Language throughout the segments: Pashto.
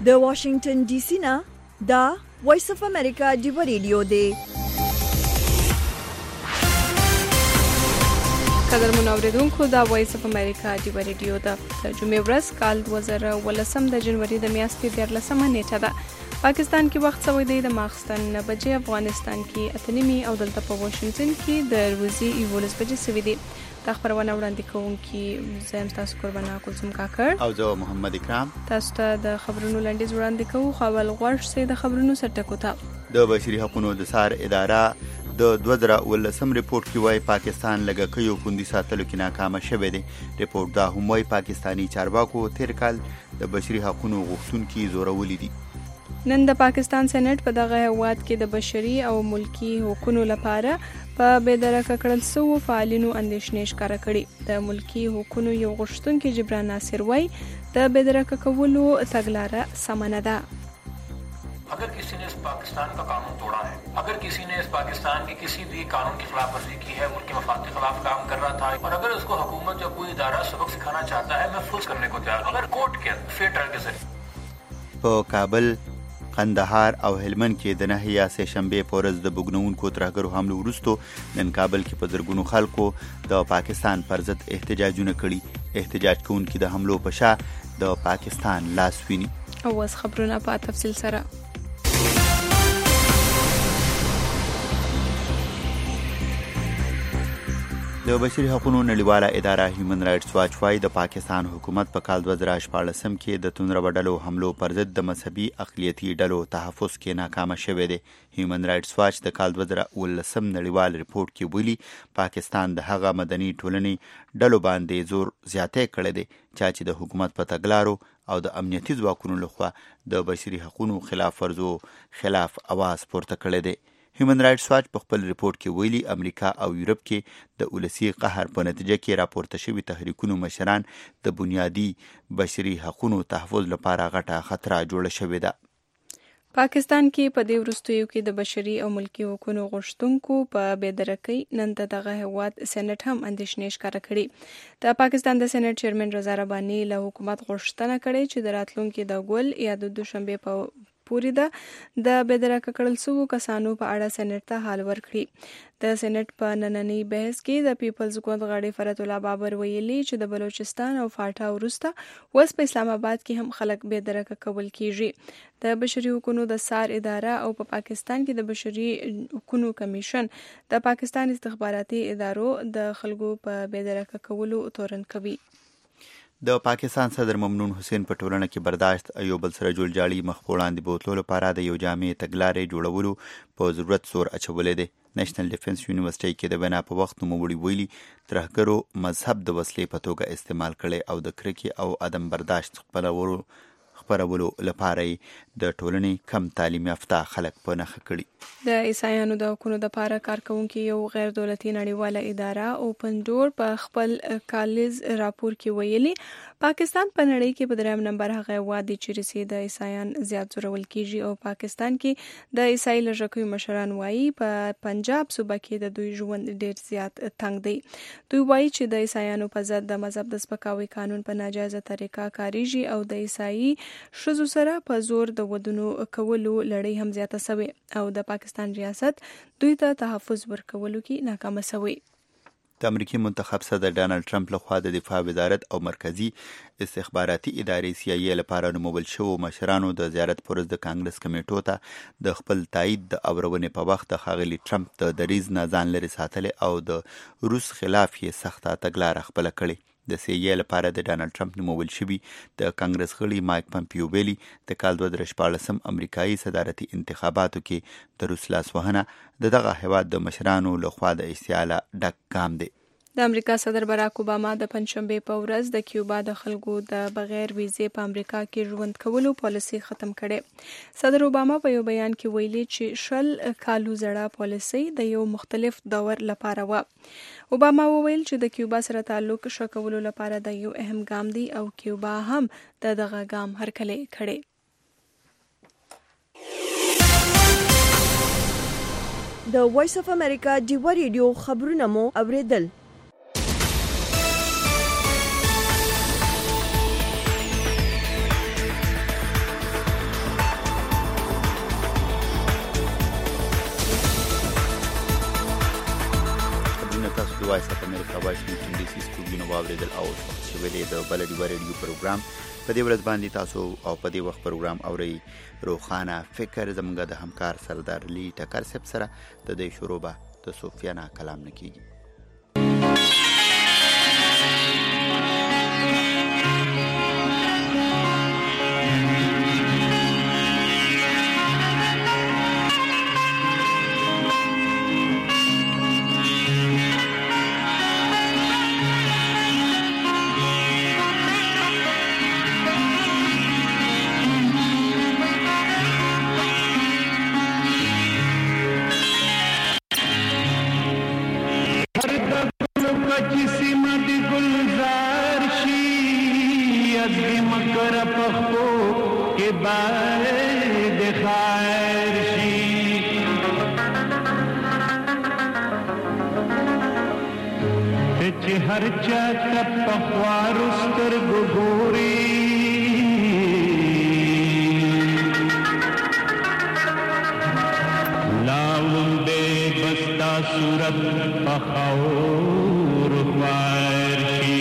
د واشنگټن ډي سي نه دا وایس اف امریکا دی ریډیو دی. قدرمن اوریدونکو دا وایس اف امریکا دی ریډیو ده. د جمعې ورځ کال 2018 د جنوري د میاشتې 14 نیټه ده. پاکستان کې وخت سوی دی د ماخستن 9 بجې، افغانستان کې 8:30 او دلته په واشنگټن کې د ورځې 11 بجې سوي دي. دا خبرونه وړاندې کوونکي زم تاسو قربانا کلثوم کاکړ او زه محمد اکرام تاسو ته د خبرونو لنډیز وړاندې کوو. خپل غوښ سي د خبرونو سرټکو ته د بشري حقوقو د سار اداره د 2018 ریپورت کې وايي پاکستان لږه کيو خوندي ساتلو کې ناکام شوه دی. ریپورت دا هم وايي پاکستانی چارواکو تیر کال د بشري حقوقو غوښتونکو زورولې دي. نن د پاکستان سېنات په دغه هیواد کې د بشري او ملکی حقوقو لپاره په بېدرکه کړل شوو فعالینو اندېښنې ښکاره کړې. د ملکی حقوقو یو غوښتونکي جبران ناصر وايي د بېدرکه کولو تګلاره سمه نه ده. अगर किसी ने इस पाकिस्तान का कानून तोड़ा है, अगर किसी ने इस पाकिस्तान के किसी भी कानून की खिलाफ वर्जी की है, मुल्क के मफाद के खिलाफ काम कर रहा था और अगर उसको हुकूमत या कोई इदारा सबक सिखाना चाहता है, मैं फुर्स करने को तैयार हूं, अगर कोर्ट के फेयर ट्रायल के जरिए. په کابل، قندهار او هلمند کې د نهه سه شنبه په ورځ د بګنونکو ترهګرو حمله وروسته نن کابل کې په زرګونو خلکو د پاکستان پر ضد احتجاجونه کړي. احتجاج کوونکي د حملو په شا د پاکستان لاس ویني. او اوس خبرونه په تفصیل سره. د بشري حقوقو نړیواله اداره هیومن رائټس واچ وايي د پاکستان حکومت په کال 2014 کې د توندرو حملو پر ضد د مذهبي اقلیتي ډلو تحفظ کې ناکام شوه دی. هیومن رائټس واچ د کال 2018 نړیوال ریپورت کې ویلي پاکستان د هغه مدني ټولنې ډلو باندې زور زیاتې کړی دی چې د حکومت په تګلارو او د امنیتي ځواکونو لخوا د بشري حقوقو خلاف ورزو خلاف आवाज پورته کړی دی. هیومن رائټس واچ په خپل ریپورت کې ویلي امریکا او یورپ کې د ولسی قهر په نتیجه کې راپورته شوي تحریکونو مشران د بنیادی بشري حقوقو تحفظ لپاره غټه خطر جوړه شوې ده. پاکستان کې په دې وروستیو کې د بشري او ملکی حقوقو غوښتونکو په بېدرکۍ نن دغه هیواد سېنات هم اندېښنې ښکاره کړې. د پاکستان د سېنات چیرمن رضا رباني له حکومت غوښتنه کړې چې د راتلونکي د ګول یا د دوشنبه په پوری ده د بېدرکه کړل شوو کسانو په اړه سېنات ته حال ورکړي. د سېنات په نننی بحث کې د پیپلز ګوند غړي فرات الله بابر ویلي چې د بلوچستان او فاټا وروسته اوس په اسلام آباد کې هم خلک بېدرکه کول کیږي. د بشري حقوقو د سار اداره او په پاکستان کې د بشري حقوقو کمیشن د پاکستان استخباراتي ادارو د خلکو په بېدرکه کولو تورن کوي. د پاکستان صدر ممنون حسین په ټولنه کې برداشت ایو بل سره جوړ جاړي مخ وړاندې بوتلو لپاره د یو جامع تګلارې جوړولو په ضرورت زور اچولې دی. نېشنل ډیفنس یونیورسيټي کې د بنا په وخت نوموړي ویلي ترهګرو مذهب د وسلې په توګه استعمال کړي او د کرکې او عدم برداشت خپرولو لپاره د ټولنې کم تعلیم یافته خلک په نخښه کړي. د عیسایانو د حقوقو لپاره کارکونکي یو غیر دولتي نړیواله اداره اوپن ډور په خپل کالز راپور کې ویلي پاکستان په نړۍ کې په دریم نمبر هغه هیواد دی چې رسي د عیسایان زیات زورول کیږي او پاکستان کې د عیسائی لږکیو مشران وایي په پنجاب صوبه کې د دوی ژوند ډیر زیات تنګ دی. دوی وایي چې د عیسایانو په ضد د مذهب د سپکاوي قانون په ناجایزه طریقه کاریږي او د عیسائی ښځو سره په زور د ودونو کولو لړۍ هم زیاته شوې او د پاکستان ریاست دوی ته تحفظ ورکولو کې ناکامه شوې. د امریکای منتخب صدر ډانلډ ټرمپ لخوا د دفاع وزارت او مرکزی استخباراتي ادارې CIA لپاره نومول شوو مشرانو د زیارت پرز د کانګرس کمیټو ته د خپل تایید د اورونې په وخت د ښاغلي ټرمپ د دریز نه ځان لري ساتل او د روس خلاف یې سخته تګلاره خپل کړې. د CIA لپاره د ډانلډ ټرمپ نومول شوي د کانګرس غړي مایک پمپیو ویلي د کال 2014 امریکایي صدارتي انتخاباتو کې د روس لاسوهنه دغه هیواد د مشرانو لخوا د استعاله ډک ګام دی. د امریکا صدر براک اوباما د پنځشنبه په ورځ د کیوبا د خلکو د بغیر ویزې په امریکا کې ژوند کولو پالیسي ختم کړي. صدر اوباما په یو بیان کې ویلي چې 10 کالو زړه پالیسي د یو مختلف دور لپاره و. اوباما وویل چې د کیوبا سره تعلق شکولو لپاره د یو اهم ګام دی او کیوبا هم دغه ګام هرکلی کړي. د وایس اف امریکا دی ریډیو خبرونه مو اوریدل. واشنگټن ډي سي سټوډیو واوریدل او شوې د بلډي ریډیو پروګرام په دې ورځ باندې تاسو او په دې وخت پروګرام اوري روخانه فکر زموږ د همکار سردار لی ټکر صاحب سره د دې شروع به د سفیانه کلام نکېږي. हर चात पखवार उस्तर गुगोरी लाउंडे बस्ता सूरत पखाओर वारशी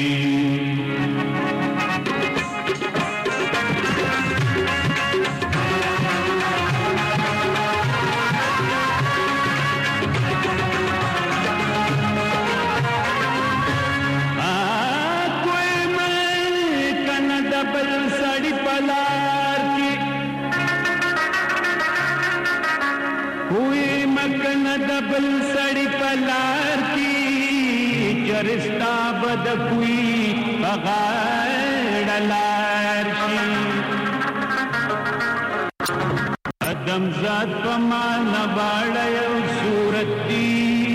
डबल सड़ी पलार की चरिस्ता बद कुई बगाड़लार अदम जात पमान बाड़य सूरत दी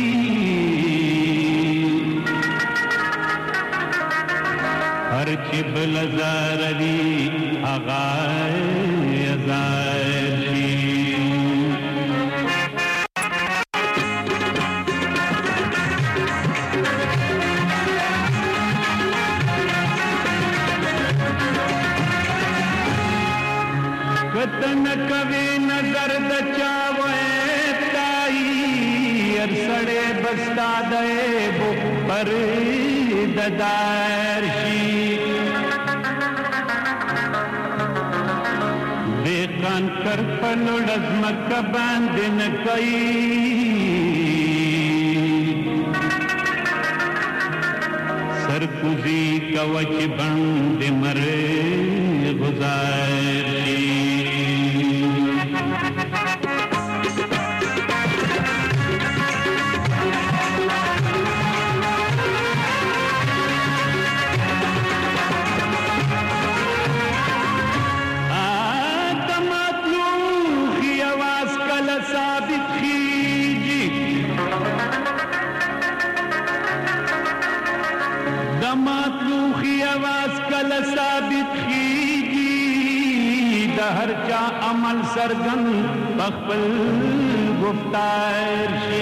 हर चिबल ज़ारदी आगाए अज़ारशी न कवे नजर दचावे ताई अरसड़े बस्ता दे बुक पर ददारशी बेकान कर पलोड़ज मक्का बांधन कई सरकुजी कवच बंद मरे गुजारशी साबित कीगी दहर चा अमल सरगन बखबल गुफ्तार शी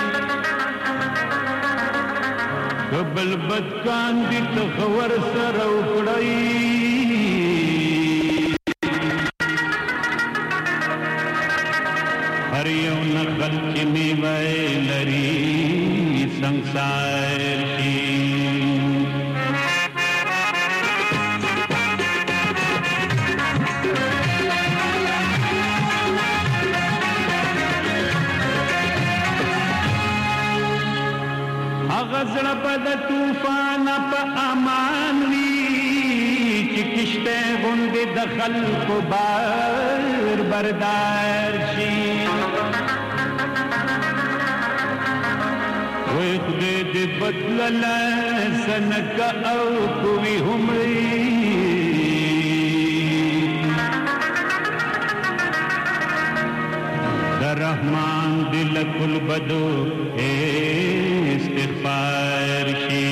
कबल बदकान दी तखवर सर उकड़ई हर यौ नखल चिमी वै लरी संसार शी गजड़ पद तूफान प अमान वी कि किश्ते गुंदे दखल को बार बरदार शी वो खुदे दे बदल सनक औ कुवी हुमरी रहमान दिल कुल बदो इस्तिग़फ़ार शी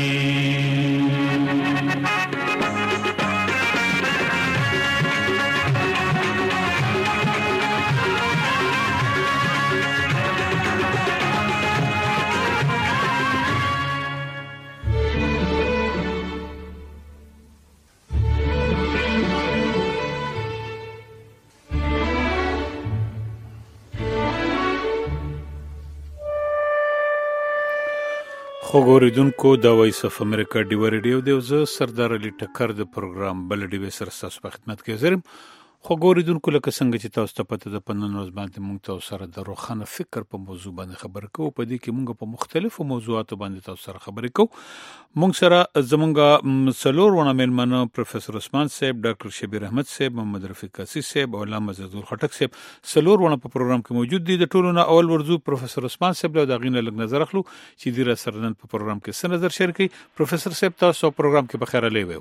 خو ګوریدونکو د وایس اف امریکا ډیو ریډیو دی زه سردار علي ټکر د پروګرام بل ډیو سره تاسو په خدمت کې حاضرم. خو ګوریدونکو لکه څنګه چې تاسو ته پته ده په نن ورځ باندې موږ تاسو سره د روښانه فکر په موضوع باندې خبرې کوو. په دې کې موږ په مختلفو موضوعاتو باندې تاسو سره خبرې کوو. موږ سره زمونږ څلور ونه مېلمانه پروفیسور عثمان صاحب، ډاکټر شبیر احمد صاحب، محمد رفیق قاسی صاحب او علامه زدول خټک صاحب څلور ونه په پروګرام کې موجود دي. د ټولو نه اول ورځو پروفیسور عثمان صاحب له دغې نه لږ نظر اخلو چې د سره نن په پروګرام کې څه نظر شریکي. پروفیسور صاحب تاسو پروګرام کې بخیر علی وو.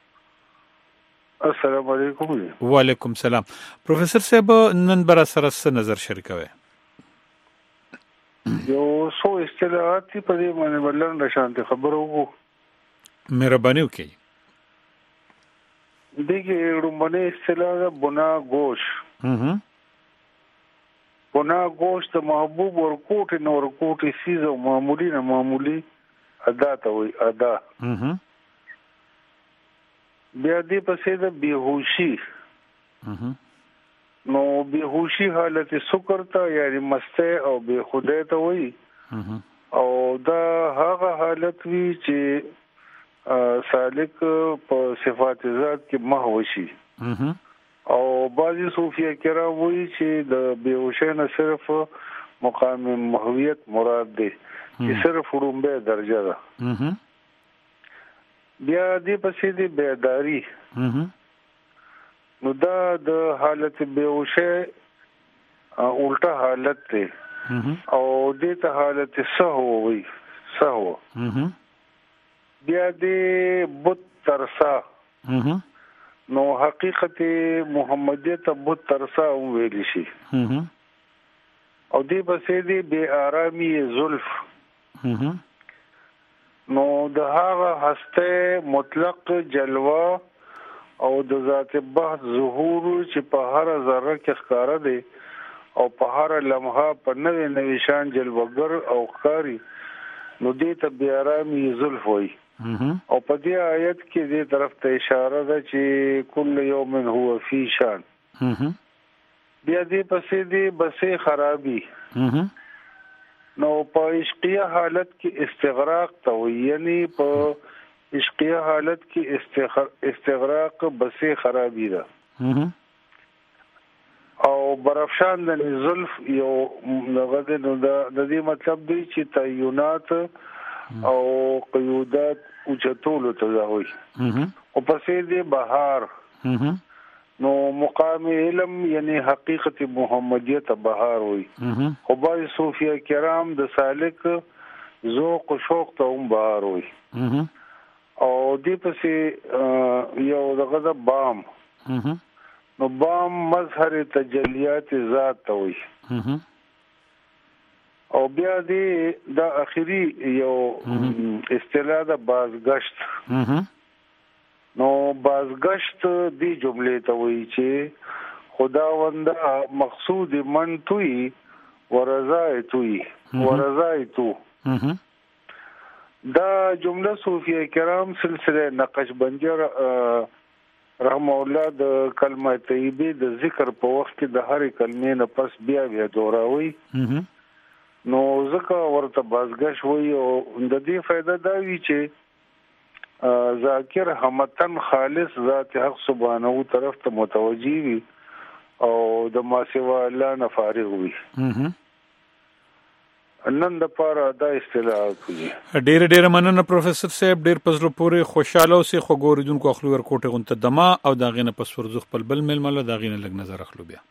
السلام علیکم. وعلیکم السلام. پروفیسور صاحب نن برا سره څه نظر شریکوي؟ یو څو اصطلاحات په دې باندې ولرم د شانتي خبرو وو. مهرباني وکړئ. دغه رومانه اصطلاح بنا گوش. بنا گوش د محبوب ورکوټ نور کوټ سیز او معمولی نه معمولی ادا ته وي ادا. بیا دې پسې د بیهوشي. نو بیهوشي حالت سکر ته یعنی مسته او بے خودی ته وي. او دا هغه حالت وی چې سالک په صفات ذات کې محو شي. او بعضی صوفیه کرام وی چې د بیهوشي نه صرف مقام محویت مراد دی چې صرف ورومبه درجه ده. بیا دې پسې د بیداری. نو دا د حالت بیهوشي الټا حالت دی او دې ته حالت سهو وي سهو. بیا دې بت ترسا. نو حقیقت محمدیت بت ترسا ویل شي. او دې پسې د بے آرامی زلف. نو د هغه هسته مطلق جلوه او د ذات بحث ظهور چې په هر ذره کې ښکارا دي او په هر لمحه په نوې نوې شان جلوګر او ښکاری. نو دې ته بے آرامی زلف وي. او په دې آیت کې دې طرف ته اشاره ده چې کل یوم هو فی شان. بیا دې پسې دې بسې خرابي. نو په عشقیه حالت کې استغراق ته وي، یعنی په عشقیه حالت کې استغراق بسې خرابي ده. او برافشان د زلف یو لغت نو د دې مطلب دی چې تعینات او قیودات اوچتول ته وي. او پسې دې بهار. نو مقام علم یعنی حقیقت محمدیت بهار وي. خو باید صوفیه کرام د سالک ذوق و شوق ته هم بهار وي. او دې پسې یو دغه د بام. نو بام مظهر تجلیات ذات ته وي. او بیا دې د اخیری یو اصطلاح د بازگشت. نو بازگشت دی جملې ته وایي چې خداوندا مقصود من توي ورزایتوي ورزایتو. دا جمله صوفیه کرام سلسله نقشبندی رحم الله د کلمه طیبه د ذکر په وخت کې د هر کلمې نه پس بیا دوراوي. نو ځکه ورته بازگشت وایي. او د دې فائدہ دا وی چې ذاکر همتن خالص ذات حق سبحانه طرف ته متوجي وي او د ما سوا الله نه فارغ وي. نن د پاره دا اصطلاحات دي. ډېر مننه پروفیسور صاحب. ډېر پزلو پورې خوشاله اوسئ. خو ګوریدونکو اخلو ورکوټه غونته دما او دا غینه پس ورزو خپل بل ململ دا غینه لګ نظر اخلو. بیا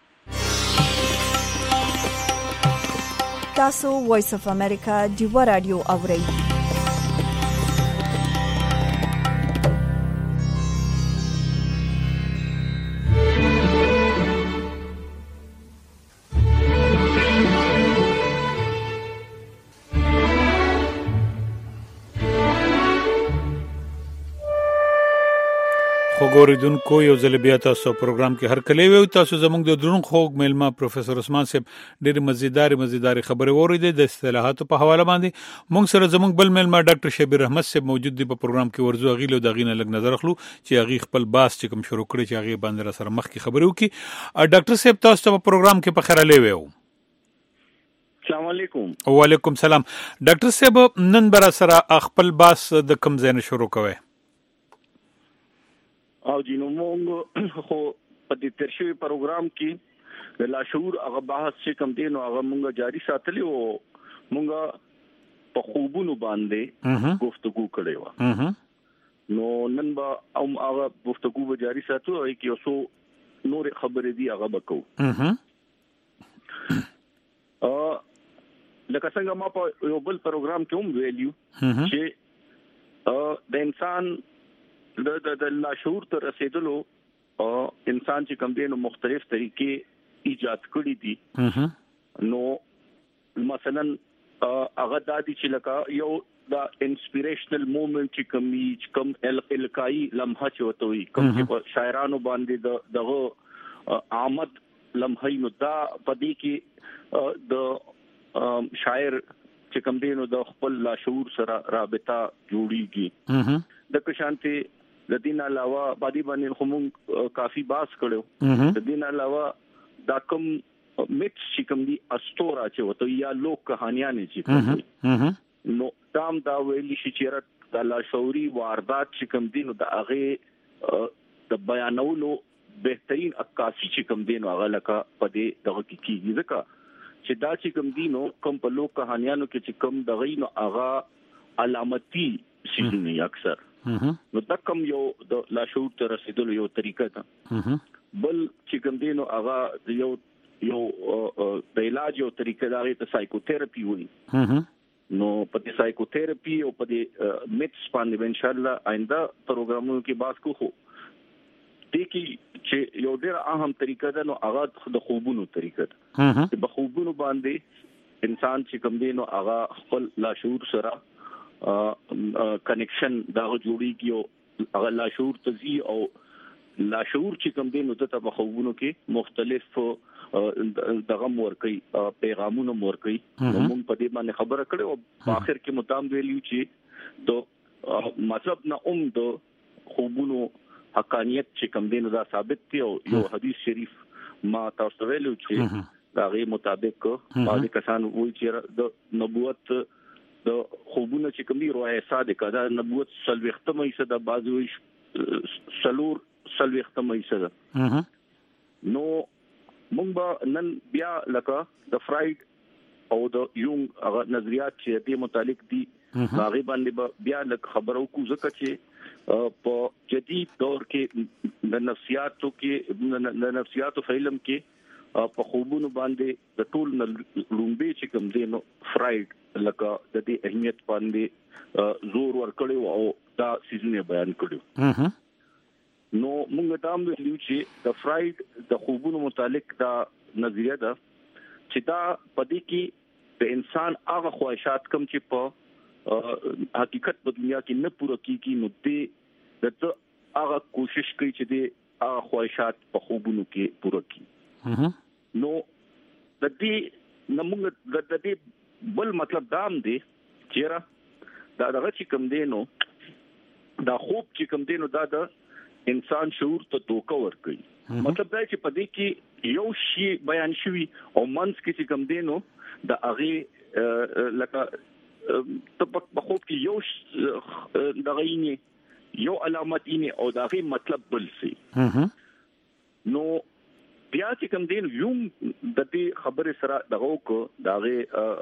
تاسو وایس اف امریکا ډیو رادیو اورئ. ګوریدونکو یو ځل بیا تاسو پروګرام کې هر کله وي. تاسو زموږ د درون خوږ ملما پروفیسور عثمان صاحب ډېر مزیدار خبرې وریدې د اصطلاحاتو په حواله باندې. موږ سره زموږ بل ملما ډاکټر شبیر احمد صاحب موجود دی په پروګرام کې. ورزو غیلو د غینه لګ نظر اخلو چې هغه خپل باس چې کوم شروع کړی چې هغه باندې سره مخ کې خبرې وکي. ډاکټر صاحب تاسو په پروګرام کې په خیر لې وو. السلام علیکم. وعلیکم سلام. ډاکټر صاحب نن بر سره خپل باس د کم ځای نه شروع کوي؟ او جنو مونږ خو په دې ترشوي پروګرام کې د لاشعور هغه بحث چې کم دي نو هغه مونږ جاری ساتلی او مونږ په خوبونو باندې گفتگو کړې و. نو نن به هغه گفتگو به جاری ساتو او کې اوسو نور خبرې دي هغه وکړو. لکه څنګه ما په یو بل پروګرام کې هم ویلیو چې د انسان د لاشعور ته رسیدلو انسان چې کوم دي نو مختلف طریقې ایجاد کړی دي. نو مثلا هغه د دې چې لکه یو د انسپیریشنل مومنت چې کوم الکای لمحه چوته وي کوم چې شاعرانو باندې دغه آمد لمحه نو دا پدې کې د شاعر چې کوم دی نو د خپل لاشعور سره رابطه جوړیږي. د کشانته د دین علاوه باندې هم کافي باس کړو. د دین علاوه دا کوم میکس چې کوم دی استورا چې وته یا لوک کہانیاں چې نو دام دا ویلی شي چې د لاشعوري واردات چې کوم دی نو د هغه د بیانولو بهترین عکاسی چې کوم دی نو هغه لکه پدې دغه کیږي ځکه چې دا چې کوم دی نو کوم په لوک کہانیانو کې چې کوم دغه نو هغه علامتي شي اکثر نو دا کوم یو د لاشعور ته رسیدلو یو طریقه ده. بل چې کوم دی نو هغه یو د علاج یو طریقه دا ته سایکوتراپي وایي. نو په دې سایکوتراپي او په دې میتس باندې ان شاء الله آینده پروګرامونو کې بحث کوو. دې کې چې یو ډېر اهم طریقه ده نو هغه د خوبونو طریقه ده. په خوبونو باندې انسان چې کوم دی نو هغه خپل لاشعور سره کنیکشن دا جوړیږي او هغه لاشعور تزي او لاشعور چې کوم دی نو ته په خوبونو کې مختلف دغه مورکي پیغامونه مورکي. موږ په دې باندې خبره کړې او په اخر کې متام ویلیو چې د مطلب نه د خوبونو حقانیت چې کوم دی نو دا ثابت دی او یو حدیث شریف ما تاسو ویلو چې دا غي مطابق بعض کسان وایي چې د نبوت د خوبونه چې کوم دی روایت صادقه دا نبوت سلوختمه ایسه د بعضو سلوختمه ایسه ده. نو مونږ به نن بیا لکه د فرایډ او د یونګ هغه نظریات چې دې متعلق دي هغه باندې بیا لکه خبرو کو ځکه چې په جدید دور کې د نفسیاتو علم کې په خوبونو باندې د ټول لومبي چې کوم دی نو فرایډ لکه د دې اهمیت باندې زور ورکړي او دا سیزونه بیان کړي. نو موږ دا ویلو چې د فرایډ د خوبونو متعلق دا نظریه ده چې دا پدې کې د انسان هغه خواهشات کم چې په حقیقت په دنیا کې نه پوره کیږي نو دې د هغه کوشش کوي چې د هغه خواهشات په خوبونو کې پوره کړي. نو د دې نمونږ د دې بل مطلب دام دی چې دا دغه چې کوم دی نو دا خوب چې کوم دی نو دا د انسان شعور ته دوکه ورکوي. مطلب دا چې په دې کې یو شی بیان شوی او منځ کې چې کوم دی نو د هغه لکه په خوب کې یو دغه یو علامت او د هغه مطلب بل سي. نو بیا چې کوم دی یو د دې خبره سره دغه کو دغه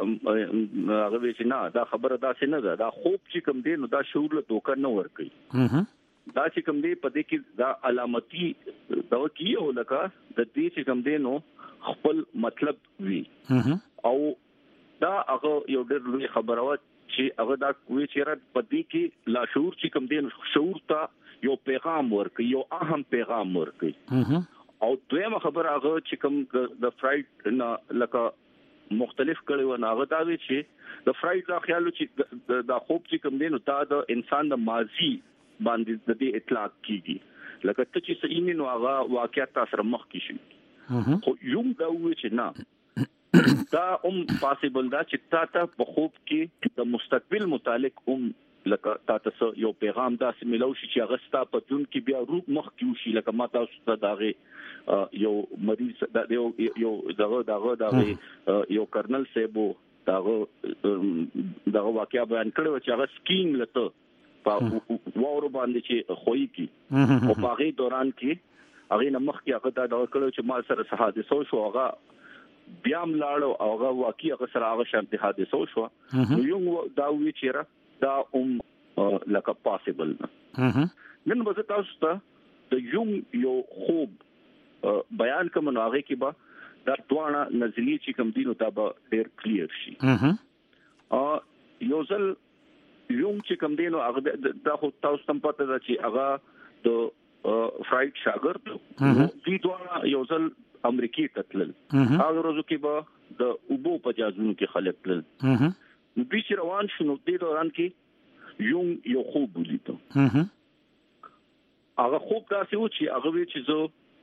چې نه دا خبره دا څه نه ده دا خوب چې کوم دی نو دا شعور له دوکه نه ورکوي. دا چې کوم دی په دې کې دا علامتي دا کیو لکه د دې چې کوم دی نو خپل مطلب وی او دا هغه یو ډېر لوی خبره و چې هغه دا کوي چې په دې کې لاشعور چې کوم دی شعور ته یو پیغام ورکوي یو اهم پیغام ورکوي. او دویمه خبره هغه چې کوم د فرایډ نه لکه مختلف کړي و نه هغه دا وی چې د فرایډ دا خیال چې د خوب چې کوم دی نو دا د انسان د ماضي باندې د دې اطلاق کیږي لکه ته چې سینې نو هغه واقعیت تاسو مخ کې شي. خو یوم دا وی چې نه دا پاسیبل دا چې تاسو په خوب کې د مستقبل متعلق لکه تاسو یو پیغام داسې ملو شي چې هغه ستا په جون کې بیا روح مخ کیو شي لکه ما تاسو ته داغه یو مریض یو دغه یو کرنل سیبو دغه واقعیا بیان کړو چې هغه سکینګ لته په وورو باندې چې خوې کی او په هغه دوران کې هغه نمخ کې هغه دا کړو چې ما سره حادثه شو هغه بیا ملاړو هغه واقعیا هغه سره هغه شانتي حادثه شو نو یو دا وی چیرې دا لکه پاسبل نن به تاسو ته د یو خوب بیان کوم نو هغه کې به دا دوه نظریه چې کوم دینو دا به ډېر کلیر شي یو ځل چې کوم دینو هغه دا خو تاسو تم پته ده چې هغه د فرایډ شاګرد دوی دوه یو ځل امریکای ته تلل هغه ورځو کې به د اوبو په جازونو کې خلک تلل دوی چې روان شنو د دوران کې یو خوب ولیدو هغه خوب داسې و چې هغه وی چې زه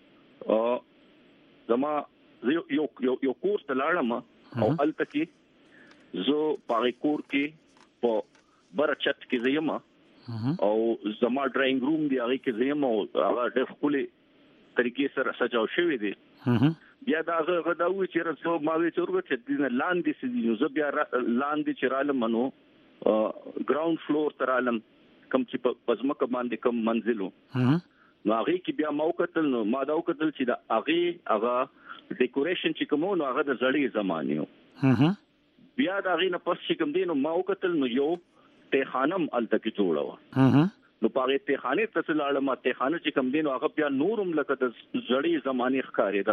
زما یو کور ته لاړم او الته کې زه په کور کې په برچت کې زیم او زما ډراینګ روم دی هغه کې زیم او هغه د خپل طریقې سره سجاو شوی دی بیا دا غداوي چې رسو ما وی چورګه چې دین لاندې سې زه بیا لاندې چې رالم منو ګراوند فلور تر عالم کم چې په ځمکه باندې کم منزلو نو هغه کې بیا موقتل نو ما دا وکتل چې دا هغه ډیکوریشن چې کوم نو هغه د زړې زمانیو بیا دا هغه نه پس چې کوم دینو ما وکتل نو یو ته خانم الته کې جوړاوه نو پاره ته خانه ته لاړم ته خانه چې کوم دینو هغه بیا نورم لکه د زړې زمانی ښکارېدا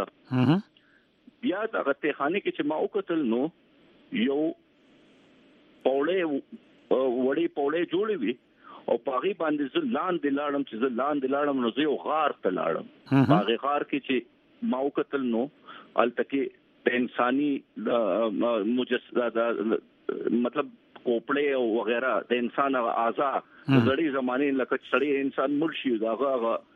بیا دا ته خانه کې چې ما وکتل نو یو وړې جوړې وي او پاغي باندې لاندې لاړم نو زه یو غار ته لاړم هغه غار کې چې ماو قتل نو التکه د انساني مجسده مطلب کوپړې او وغیرہ د انسان اعضاء زړې زمانه لکه سړی انسان مرشي دغه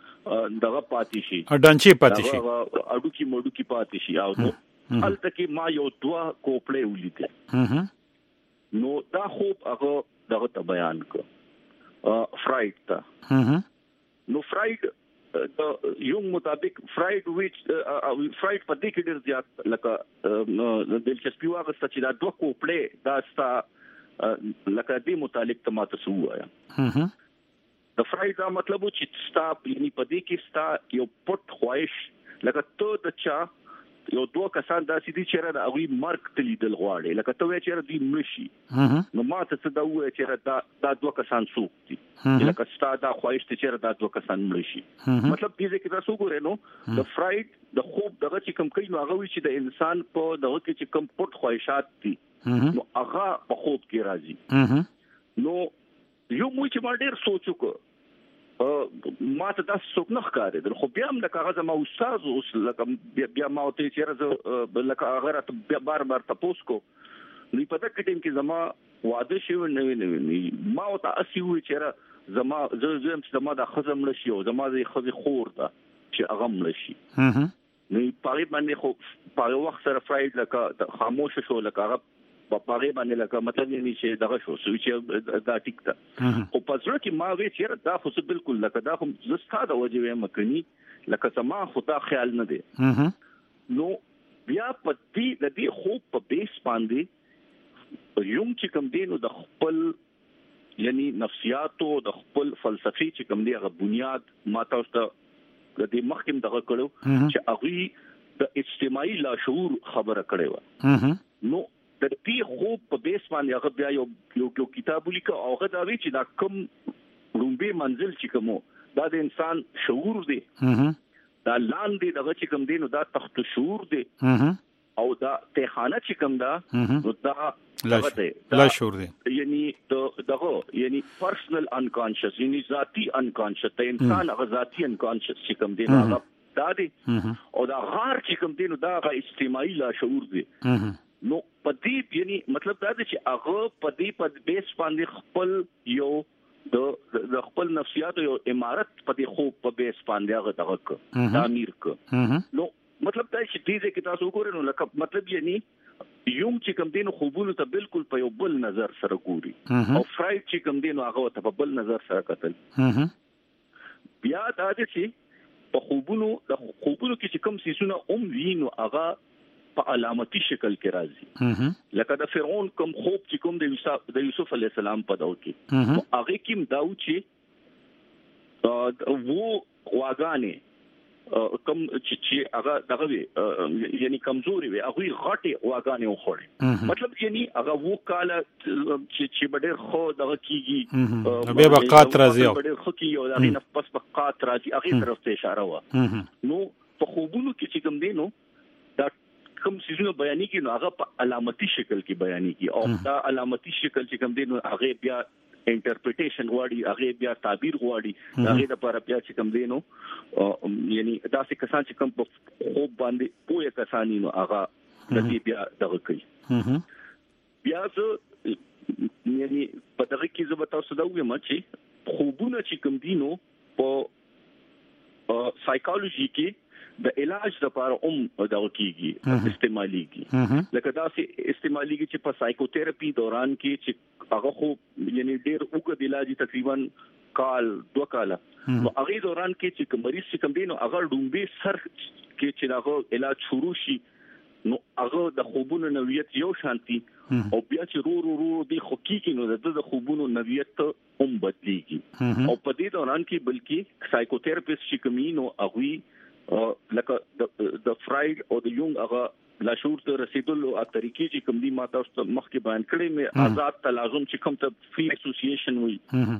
پاتې شي اډانچې پاتې شي اډو کې پاتې شي او التکه ما یو دوا کوپړې ولیدل نو دا خوب هغه دغه ته بیان کړ فرایډ ته نو فرایډ یو مطابق فرایډ په دې کې ډېر زیات لکه دلچسپي واغسته چې دا دوه کوپړې دا ستا لکه دې متعلق ته ماته سو وایا د فرایډ دا مطلب چې ستا یعنی په دې کې ستا یو پټ خواهش لکه ته د چا یو دوه کسان داسې دي چې را هغه مرګ تلیدل غواړي لکه ته وایې چې دوی مشي نو ماته څه دا وایي چې دا دوه کسان څوک دي لکه ستا دا خواهش ته چې دا دوه کسان مشي مطلب دې کې تاسو ګورئ نو د فرایډ د خوب دغه چې کوم کوي نو هغه وی چې د انسان په دغه کې چې کوم پټ خواهشات دي نو هغه په خوب کې راځي نو یو مو چې ما ډېر سوچ وکړ ما ته تاسو څوک نه ښکارېدل خو بیا هم د کاغذ ما استاد اوس لکه بیا ما ته چیرې لکه هغه راته بار تاسو کو نو په دغه ټیم کې زما واده شوی نوې ما ته اسی وی چیرې زما زما د خزم لشي او زما د خزي خور ده چې هغه ملشي نو پاره باندې خو پاره وخت سره فرایډ لکه خاموش شو لکه هغه په پاره باندې لکه مطلب یې چې دغه شو چې دا ټیک ده او په ځکه چې ما وی چیرې دا خو بالکل لکه دا خو زستا د وجه مکني لکه زما خدا خیال نه دی نو بیا په دې خوب په بیس باندې یوم چې کوم دینو د خپل یعنی نفسیاتو د خپل فلسفي چې کوم دی هغه بنیاد ما تاسو ته د مخکم دغه کړو چې هغه د اجتماعي لاشعور خبره کړې و نو د دې خوب په بیس باندې هغه بیا یو کتاب لیکه او هغه دا وی چې دا کوم رومبي منزل چې کوم دا د انسان شعور دی دا لاندې دغه چې کوم دی نو دا تخت شعور دی او دا تخانه چې کوم دا نو دا لا شعور دی یعنی دغه یعنی پرسنل انکانشس یعنی ذاتی انکانشس ته انسان هغه ذاتی انکانشس چې کوم دی دا دی او دا غار چې کوم دی نو دا اجتماعي لا شعور دی نو پدې یعنی مطلب دا دی چې هغه پدې بیس باندې خپل یو د خپل نفسیات یو امارت پدې خوب په بیس باندې هغه دغه تعمیر ک نو مطلب دا چې دې کې تاسو وګورئ نو لکه مطلب یعنی یوم چې کوم دینو خوبونو ته بالکل په یو بل نظر سره ګوري او فرایډ چې کوم دینو هغه ته په بل نظر سره کتل. بیا دا چې په خوبونو کې چې کوم سيسونه وینو هغه په علامتي شکل کې راځي. لکه د فرعون کوم خوب چې کوم د یوسف علی السلام په دور کې هغه کې داو چې وو واغانه کم چې هغه دغه یعنی کمزوري وي هغه غټي واغانه وخوړي. مطلب یعنی هغه وو کال چې بډیر خو دغه کیږي به بقات راځي بډیر خو کیږي او هغه نه پس بقات راځي هغه طرف ته اشاره و. نو په خوبونو کې چې کوم دینو دا کوم سيزونه بیانې کی نو هغه په علامتي شکل کې بیانې کی او دا علامتي شکل چې کوم دینو هغه بیا انټرپریټیشن غواړي هغه بیا تعبیر غواړي هغه د لپاره بیا چې کوم دینو یعنی دا څه کسان چې کوم په خوب باندې پوهه کسانی نو هغه د دې بیا دغه کوي. بیا زه یعنی په دغه کې زه به تاسو دا وایم چې خوبونه چې کوم دینو په سایکالوژي کې د علاج لپاره دغه کیږي استعماليږي. لکه دا چې استعماليږي چې په سایکوتراپي دوران کې چې هغه خو یعنی ډېر وګړي علاج تقریبا کال 2 کال نو هغه دوران کې چې مریض چې کوم دینو هغه ډومبه سر کې چې دغه علاج شروع شي نو هغه د خوبونو نوعیت یو شانتي او بیا چې رو دی خو کیږي نو د خوبونو نوعیت هم بدليږي. او په دې دوران کې بلکې سایکوتراپیست چې کومینو هغه لکه د فرایډ او د یونګ هغه لاشعور ته رسیدلو طریقې چې کوم دي ماته مخکې بیان کړې مې آزاد تلازم چې کوم ته فری اسوسییشن وي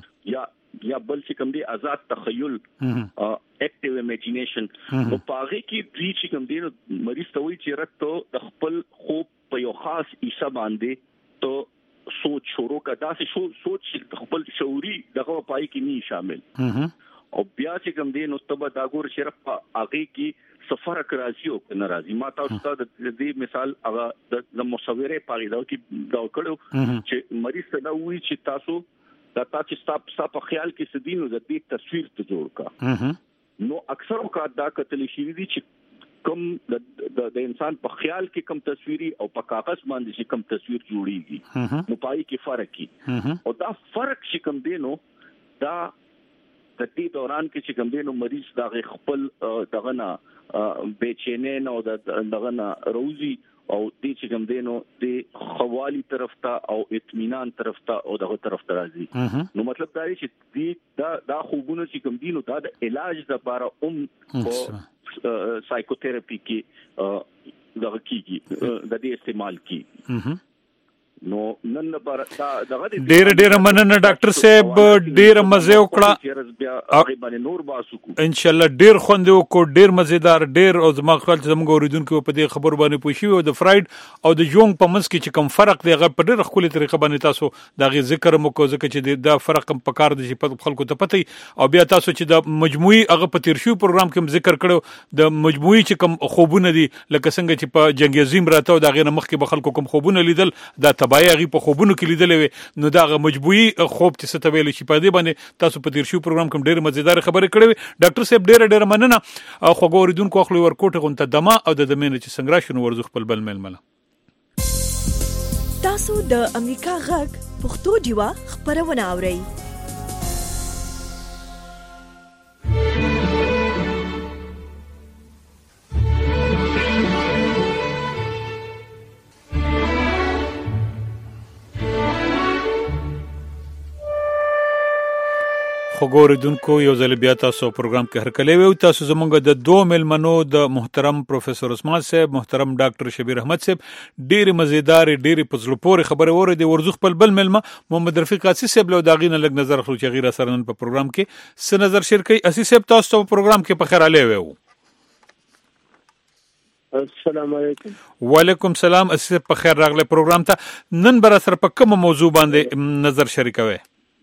یا بل چې کوم دي آزاد تخیل اکټیو امیجینیشن او پاغه کې دوی چې کوم دي مریض ته وایي چې رته د خپل خوب په یو خاص حصہ باندې ته سوچ شروع کړه دا سوچ خپل شعوري دغه پای کې نه شامل او بیا چې کوم دین او تبه دا ګور شرف هغه کې سفر کراسي او ناراضي ما تاسو ته د دې مثال هغه د مصوره پاریدو کې دا کړو چې مریض ته دا وی چې تاسو دا چې په خیال کې سدینو د دې تصویر ته جوړ کا. نو اکثر اوقات دا کتل شي دي چې کوم د انسان په خیال کې کوم تصویري او په کاغذ باندې چې کوم تصویر جوړیږي نو پای کې فرق کی او دا فرق چې کوم دینو دا د دې دوران کې چې کوم دینو مریض دا خپل دغه نه بېچینه او دغه نه روزي او دې چې کوم دینو د خوالي طرف ته او اطمینان طرف ته او دغه طرف ته راځي. نو مطلب دا دی چې دا خوبونه چې کوم دینو دا د علاج لپاره په سایکوتراپي کې دغه کیږي د دې استعمال کی. نو نن لپاره دغه ډېر مننه ډاکټر صاحب ډېر مزه وکړه هغه باندې نور باسو کو ان شاء الله ډېر خوند وکړو ډېر مزیدار ډېر او زما خپل زموږ اوریدونکو په دې خبر باندې پوښي او د فرایډ او د جونګ په منځ کې چې کوم فرق دی هغه په ډېر خپل طریقه باندې تاسو دغه ذکر مو کو ځکه چې دا فرق په کار دي چې په خلکو ته پته او بیا تاسو چې د مجموعي هغه په تیر شو پروګرام کې ذکر کړو د مجموعي چې کوم خوبونه دي لکه څنګه چې په جنگ عظیم راته دا غیر مخ کې به خلکو کوم خوبونه لیدل دا تباہي هغه په خوبونو کې لیدلې نو دا مجبوعي خوب چې څه تویل شي په دې باندې تاسو په تیر شو پروګرام کوم ډېر مزیدار خبرې کړې ډاکټر صاحب ډېر مننه خو ګوریدونکو خپل ورکوټه غونته دما او د دمنه چې څنګه شنو ورزو خپل بل ململه تاسو د امریکا غږ پښتو ډیوا خبرونه اورئ. خو ګوریدونکو یو ځل بیا تاسو پروګرام کې هرکلی وو تاسو زمونږ د دوه ملمنو د محترم پروفیسور عثمان صاحب محترم ډاکټر شبیر احمد صاحب ډېر مزیدار ډېر پزړه پورې خبره وره دی ورزو خپل بل ملمه محمد رفیق اسی صاحب له داغینه لګ نظر خلو چې غیر سره نن په پروګرام کې س نظر شیر کوي اسی صاحب تاسو په پروګرام کې په خیر علي وو. السلام علیکم. وعلیکم السلام اسی صاحب په خیر راغله پروګرام ته نن بر سره په کوم موضوع باندې نظر شریکوي.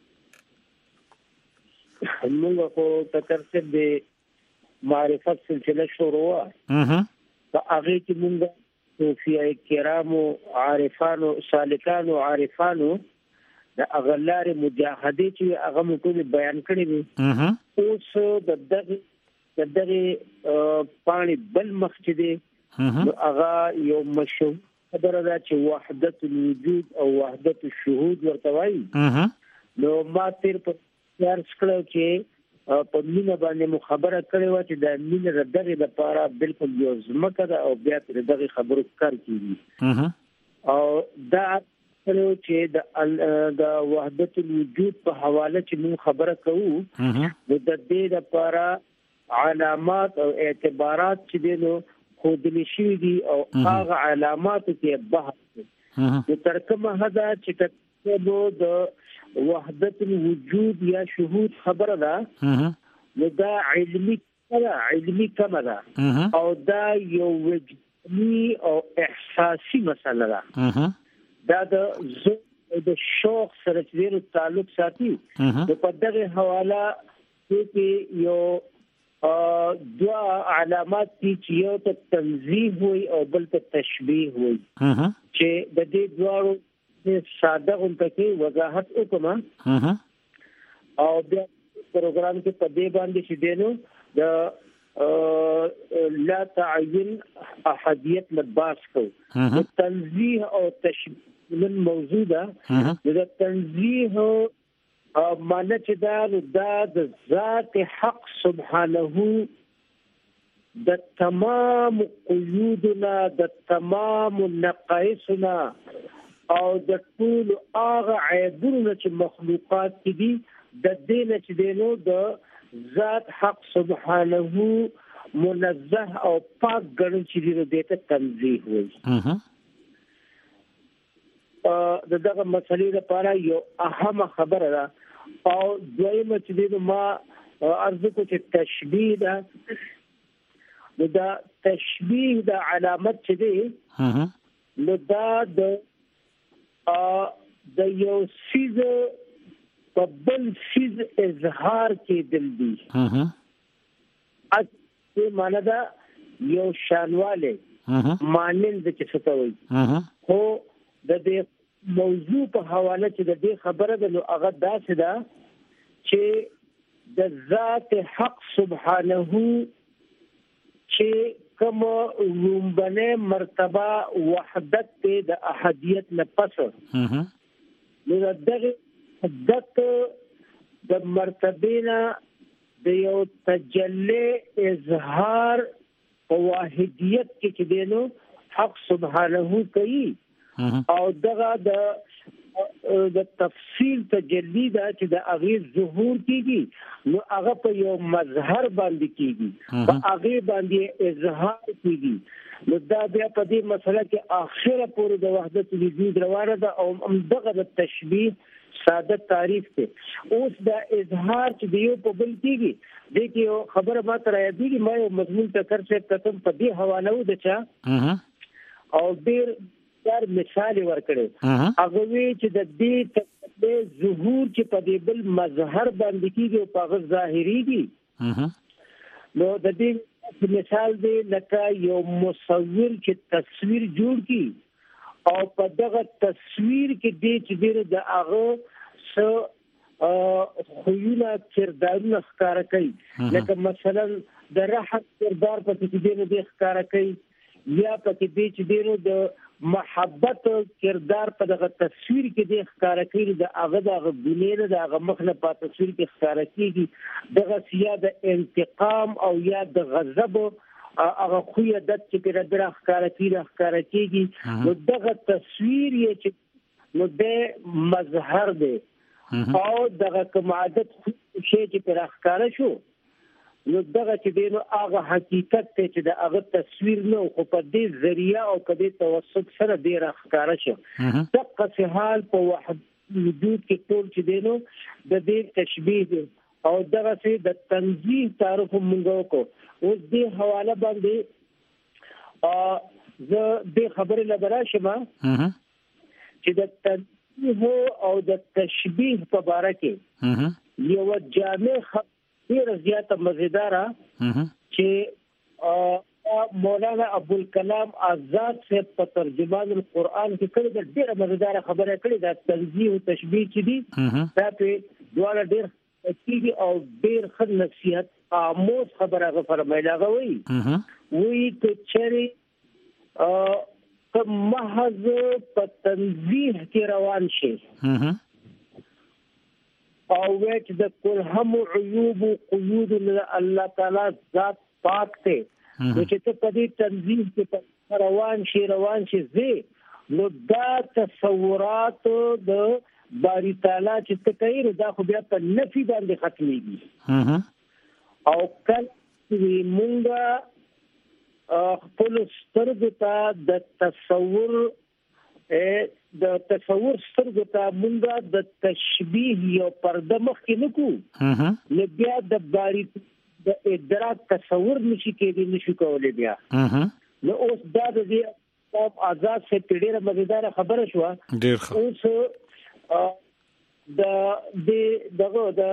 موږ خو تکرڅ د معرفت سلسله شروع په هغه کې موږ صوفیای کرامو عارفانو سالکانو عارفانو د اغلار مجاهدې چې هغه موږ بیان کړی وي اوس د دغه پانی بل مسجد هغه یو خبره ده چې وحدت الوجود او وحدت الشهود ورته وایي. نو ما تیر په یار څکلو چې په مینه باندې مو خبره کړې و چې د مینه د دغه لپاره بالکل یو ځمکه ده او بیا تر دغه خبرو کار کیږي. او دا چې د وحدت الوجود په حواله چې موږ خبره کوو د دې لپاره علامات او اعتبارات چې دینو خودلی شي دي او هغه علامات کې بحث د ترکمه هدا چې تکبو د وحدت الوجود یا شهود خبره ده نو دا علمي کمه ده او دا یو وجداني او احساسي مسله ده. دا د شوق سره چې تعلق ساتي په دغه حواله کې یو دوا علامات چې یو ته تنزیه وي او بل ته تشبیه وي چې د دې دوه ساده غونډه کې وضاحت وکړم او بیا پروګرام کې په دې باندې چې دینو د لا تعین احدیت لباس کو تنزیه او تشبیه من موجوده د تنزیه معنی چې دا د ذات حق سبحانه د تمام قیودنا د تمام نقائصنا او د ټول هغه عیبونه چې مخلوقات کې دي د دې نه چې دینو د ذات حق سبحانه منزه او پاک ګڼل چې دې ته تنزیه وایي. دغه مسلې لپاره یو اهمه خبره ده او دویمه چې دینو ما عرض کو چې تشبیه ده دا تشبیه د علامت چې دی نو دا د یو سیز په بل سیز اظهار کې دل دی اته معنا دا یو شانواله مانند چې څه وایي خو د دې موضوع په حواله چې د دې خبره ده نو هغه داسې ده چې د ذات حق سبحانه چې کوم رومبنه مرتبه وحدت د احدیت نه پس نو دغه حدت د مرتبه د یو تجلی اظهار او واحدیت کې دینو حق سبحانه کوي او دغه د تفصیل تجلی دا چې د هغه ظهور کیږي نو هغه په یو مظهر باندې کیږي په هغه باندې اظهار کیږي نو دا بیا په دې مسله کې اخره پورې د وحدت وجود روانه ده او دغه د تشبیه ساده تعریف ته اوس دا اظهار چې دیو په بل کیږي د دې خبره ما تر یادېږي ما یو مضمون تکر څه کتم په دې حواله و دچا او ډیر مثال ورکړي هغه وی چې د دې ظهور چې په دې بل مظهر باندې کیږي او په ظاهري دي نو د دې مثال دی لکه یو مصور چې تصویر جوړ کی او په دغه تصویر کې دې چې د هغه خویونه کردارونه ښکار کوي لکه مثلا د راحت کردار په کې دې ښکار کوي یا په کې دې چې د محبت کردار په دغه تصویر کې د ښکار کوي د هغه د غنیره د هغه مخنه په تصویر کې ښکار کیږي دغه سیاده انتقام او یا د غضب هغه خوې د چې پر دغه ښکار کیږي نو دغه تصویر یې چې نو د مظهر دی او دغه کوم عادت شی چې پر ښکار شو نو دغه چې دینو هغه حقیقت ته چې د هغه تصویر نو خو په دې ذریعہ او په دې توسط سره ډیر ښکار شو دغه حال په وحدت وجود کې ټول چې دینو د دې تشبیه دی او دغه چې د تنزیه تعارف مونږ کو اوس دې حواله باندې زه دې خبرې لبرا شمه چې د تنزیه او د تشبیه په اړه کې یو جامع ډیر زیاته مزیداره چې مولانا ابوالکلام آزاد سے په ترجمان القرآن کې کړي د ډیره مزیداره خبره کړي د تنزیه او تشبیه چې دي دا په دواړه ډیر کیږي او ډیر خد نصیحت آموز خبره فرمایله غوي وی ته چری ته محض په تنزیه کې روان شي او وچ د کل هم عیوب و قیود الله تعالی ذات پاک ته چې ته په دې تنزیه کې روان شي زی نو دا تصورات د باری تعالی چې ته کوي دا خو بیا په نفي باندې ختميږي او کله مونږه خپل سترګو ته د تصور سترګو ته مونږه د تشبیه یو پرده مخکې نکو نو بیا د باری د ادراک تصور نشي کولای بیا نو اوس دا د دې آزاد سے ډیره مزیدار خبره شو ډیر ښه اوس د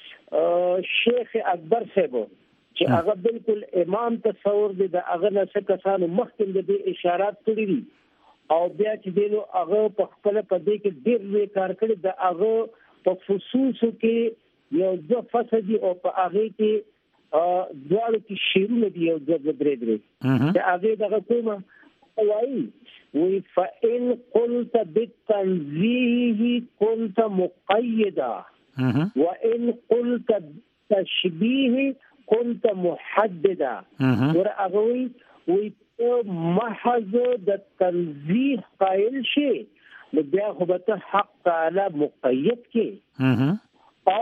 شیخ اکبر صاحب چې هغه بالکل امام تصور دی د هغه نه کسانو مخکې د اشارات کړی دي او بیا چې دینو هغه په خپل په دې کې ډېر لوی کار کړی د هغه په خصوصو کې یو د فسادي او په هغه کې دواړو کې شیرونه دي یو د درې د هغه دغه کومه وایي فإن قلت بالتنزيه كنت مقيدا وإن قلت بالتشبيه كنت محددا ورغوي وي محض د تنزیه قائل شي نو بیا خو به حق تعالی مقید کې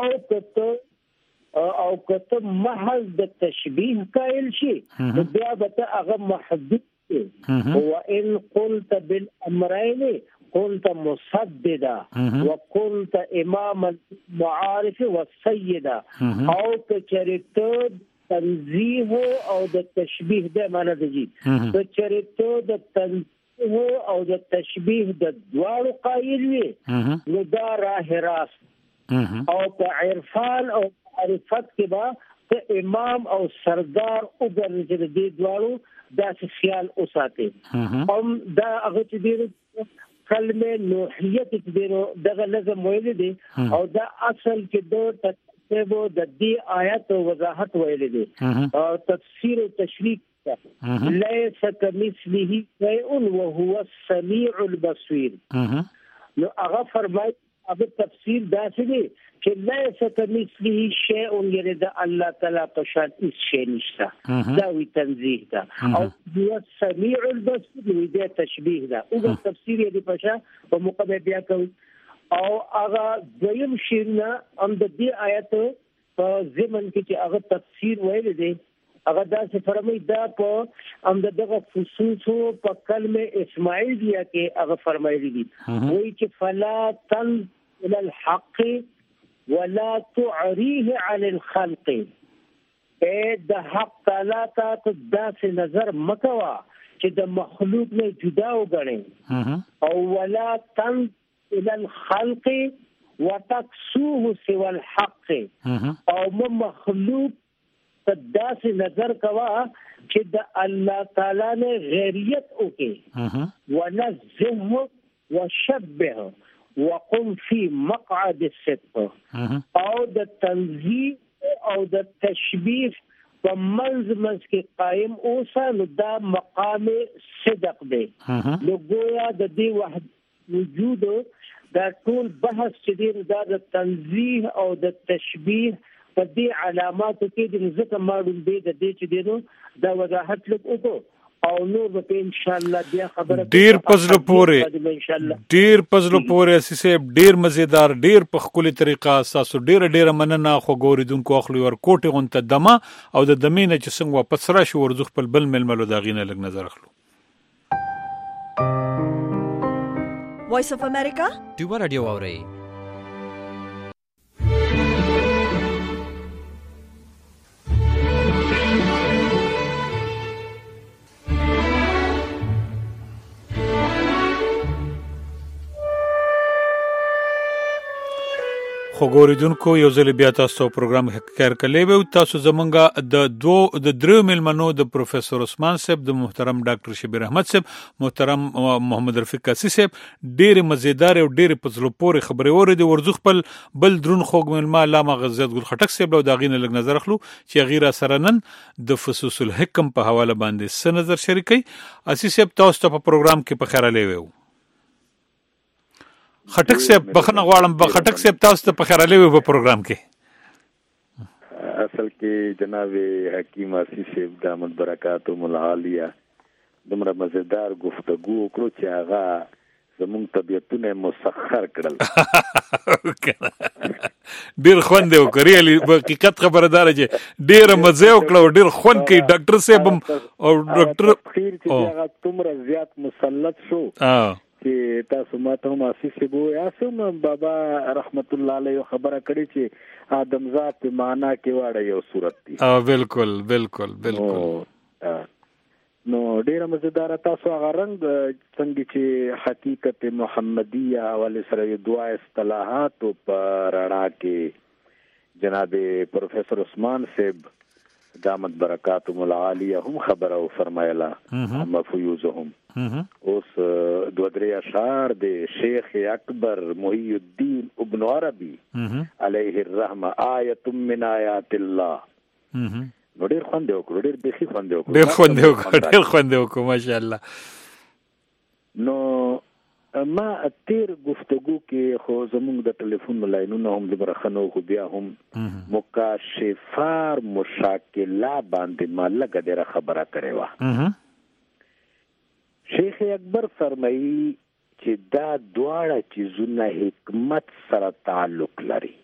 او کته محض د تشبیه قائل شي نو بیا به هغه محدود کې وان قلت بالامرين كنت مسددا وكنت امام المعارف والسيدا او کچریته تنزیه او د تشبیه د معنا دی د چریته د تنزیه او د تشبیه د دواړو قائل وي نو دا راه راست او په عرفان او معرفت کې با ته امام او سردار وګرځي د دواړو د خیال اوساته هم دا هغه چې دی کلمه نوحیت کې دغه لازم ویل دي او دا اصل کې د تفسیر د دې آیات وضاحت ویل دي او تفسیر او تشریح ليس كمثله شيء وهو السميع البصير نو هغه فرمایي هغه تفسیر دا څه دی چې ليس كمثله شيء یعنی د الله تعالی په شان هیڅ شی نشته دا وی تنزیه ده او هو السميع البصير وی دا تشبیه ده او تفسیر یې په شان په مقابله بیا کوي او هغه دویم شیرنا هم د دې آیت په ضمن کې چې هغه تفسیر ویل دي هغه دا څه فرمایي دا په هم دغه خصوصو په کلمه اسماعیل بیا کې هغه فرمایلی دي وایي چې فلا تن الى الحق ولا تعريه عن الخلق د حق تعالی ته داسې نظر مکوا چې د مخلوق نه جدا وګڼي او ولا تن الى الخلق وتقسوه سوى الحق او مخلوق تداس نظر کوا چې د الله تعالی نه غیریت وکي ونزه وشبه وقم في مقعد الصدق او د تنزیه او د تشبیه په منځ کې قائم اوسه نو دا مقام صدق دی نو گویا د دې وحدت وجود دا ټول بحث چې دا د تنزیه او د تشبیه په دې علاماتو کې د ځکه معلوم دی د دې چې دا وضاحت وکړو او نور به ان شاء الله بیا خبره ډیر پزلو پورې اساسه ډیر مزیدار ډیر په خولي طریقه اساسو ډیر مننه خو ګوریدونکو اخلي ور کوټه غونته دمه او د دمینه چې څنګه واپس راشي ورزخ په بل ململو داغینه لګ نظر اخلو وایس اف امریکا ډیو رادیو اوري خو ګوریدونکو یو ځل بیا تاسو پروګرام خیر کړی و. تاسو زمونږه د درو ملمنو د پروفیسور عثمان صاحب، د محترم ډاکټر شبیر احمد صاحب، محترم محمد رفیق قاسی صاحب ډېر مزیدار او ډېر پزلو پورې خبرې ورېدې. ورځو خپل بل درون خوږ ملما علامه غزت ګل خټک صاحب له داغینه لږ نظر اخلو چې غیره سره نن د فصوص الحکم په حواله باندې څه نظر شریکي. اسی صاحب تاسو ته په پروګرام کې په خیر علي وو. خټک صاحب بخنه غواړم، خټک صاحب تاسو ته په خیر علي وو په پروګرام کې. اصل کې جناب حکیم اسی صاحب دامت برکاتهم العالیه دمره مزیدار گفتگو وکړو چې هغه زموږ طبیعتونه مسخر کړل. ډیر خوند وکړي. علي حقیقت خبردار چې ډیر مزه وکړو، ډیر خوند کوي. ډاکټر صاحب او ډاکټر خیر چې هغه تمره زیات مسلط شو چې تاسو ماته هم اساسي بو یاسم بابا رحمت الله علیه خبره کړې چې آدمزاد په معنا کې واړه یو صورت دي. بالکل بالکل بالکل. نو ډیره مزیدار تاسو هغه رنگ څنګه چې حقیقت محمدیه حواله سره دعا اصطلاحات په رڼا کې جناب پروفیسور عثمان صاحب دامت برکاتهم العالیه هم خبره او فرمایله مفیوزهم. اوس دو درې اشعار د شیخ اکبر محی الدین ابن عربی علیه الرحمه آیت من آیات الله. نو ډیر خوند وکړو، ډیر بخي خوند وکړو، ډیر خوند وکړو ماشاءالله. نو ما تیر گفتگو کې خو زموږ د ټلیفون لاینونه هم د برخنو خو بیا هم مکاشفار مشاکله باندې ما لګه ډیره خبره کړې وه. شیخ اکبر فرمایي چې دا دواړه چیزونه حکمت سره تعلق لري.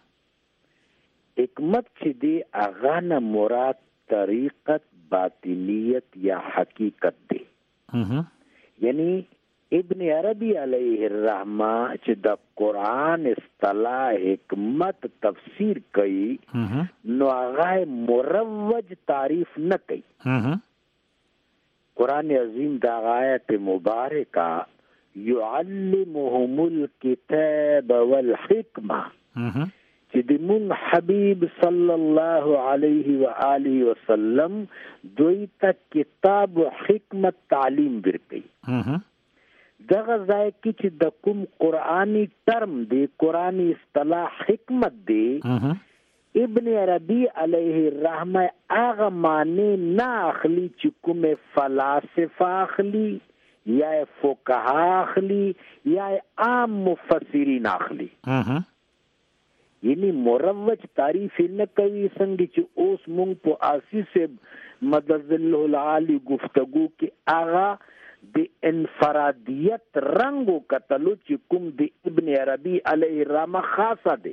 حکمت چې دی هغه نه مراد طریقت باطنیت یا حقیقت دی. یعنی ابن عربی علیه الرحمه چې د قرآن اصطلاح حکمت تفسیر کوي نو هغه مروج تعریف نه کوي. قرآن عظیم دا آیت مبارکه یعلمهم الکتاب والحکمه چې د مون حبیب صلی الله علیه و آله وسلم دوی ته کتاب و حکمت تعلیم ورکړي. دغه ځای کې چې د کوم قرآنی ټرم دی، قرآنی اصطلاح حکمت دی، ابن عربی علیه الرحمه هغه معنی نه اخلي چې کوم فلاسفه اخلي یا فقها اخلي یا عام مفسرین اخلي. یعنی مروج تعریف نه کوي څنګه چې اوس مونږ په اساس مدد الله العالی گفتگو کې هغه د انفرادیت رنگو کتلو چې کوم د ابن عربی علیه الرحمه خاصه دی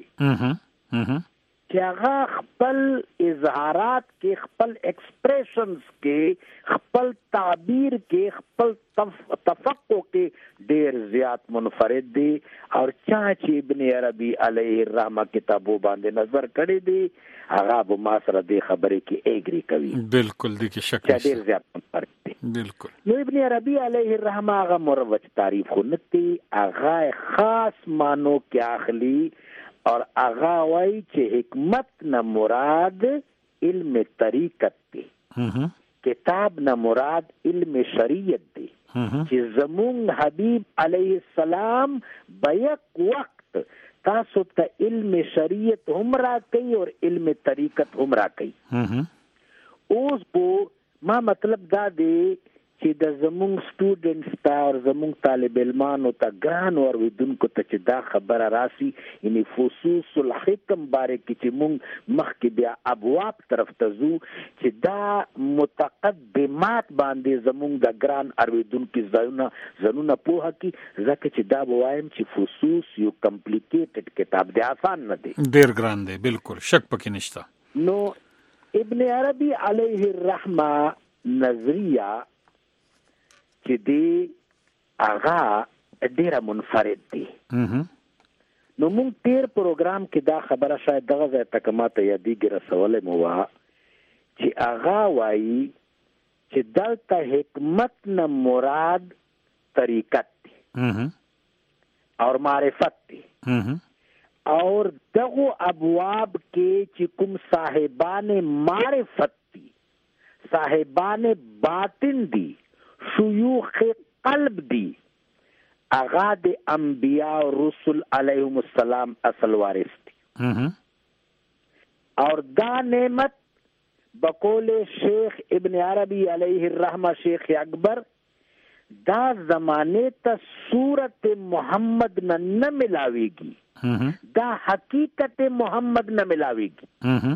چې هغه خپل اظهارات کې، خپل ایکسپریشنز کې، خپل تعبیر کې، خپل تفقه کې ډیر زیات منفرد دی. او چا چې ابن عربی علیه الرحمه کتابو باندې نظر کړی دی هغه به ما سره د خبرې کې ایګری کوي. بالکل دې کې شک نشته، ډیر زیات منفرد دی. بالکل. نو ابن عربی علیه الرحمه هغه مروج تعریف خو نه دی، هغه خاص مانو کې اخلي اور هغه وایي چې حکمت نه مراد علم طریقت دی، کتاب نه مراد علم شریعت دی چې زمون حبیب علیه السلام بیک وقت تاسو ته علم شریعت هم را کوي اور علم طریقت هم را کوي. اوس په ما مطلب دا دی چې د زمون سټوډنټس ته او زمون طالب علمانو ته ګران اوریدونکو ته چې دا خبره راسي یعنی فصوص الحکم باره کې چې مونږ مخکې بیا ابواب طرف ته ځو چې دا متقدمات باندې زمون د ګران اوریدونکو ځانونه پوهه کی ځکه چې دا وایم چې فصوص یو کمپلیکیټډ کتاب دی، آسان نه دی، ډیر ګران دی. بالکل شک پکې نشته. نو ابن عربی علیه الرحمه نظریه چې دی هغه ډیره منفرد دی. نو مونږ تیر پروګرام کې دا خبره شاید دغه ځای ته ماته یادېږي رسولې مو وه چې هغه وایي چې دلته حکمت نه مراد طریقت دی اور معرفت دی اور دغو ابواب کې چې کوم صاحبان معرفت دي، صاحبان باطن دي، شيوخ قلب دي، اغا د انبیاء و رسول علیهم السلام اصل وارث دي. اور دا نعمت بقول شیخ ابن عربی علیہ الرحمہ شیخ اکبر دا زمانے تا صورت محمد نہ ملاوے گی، دا حقیقت محمد نہ ملاوے گی.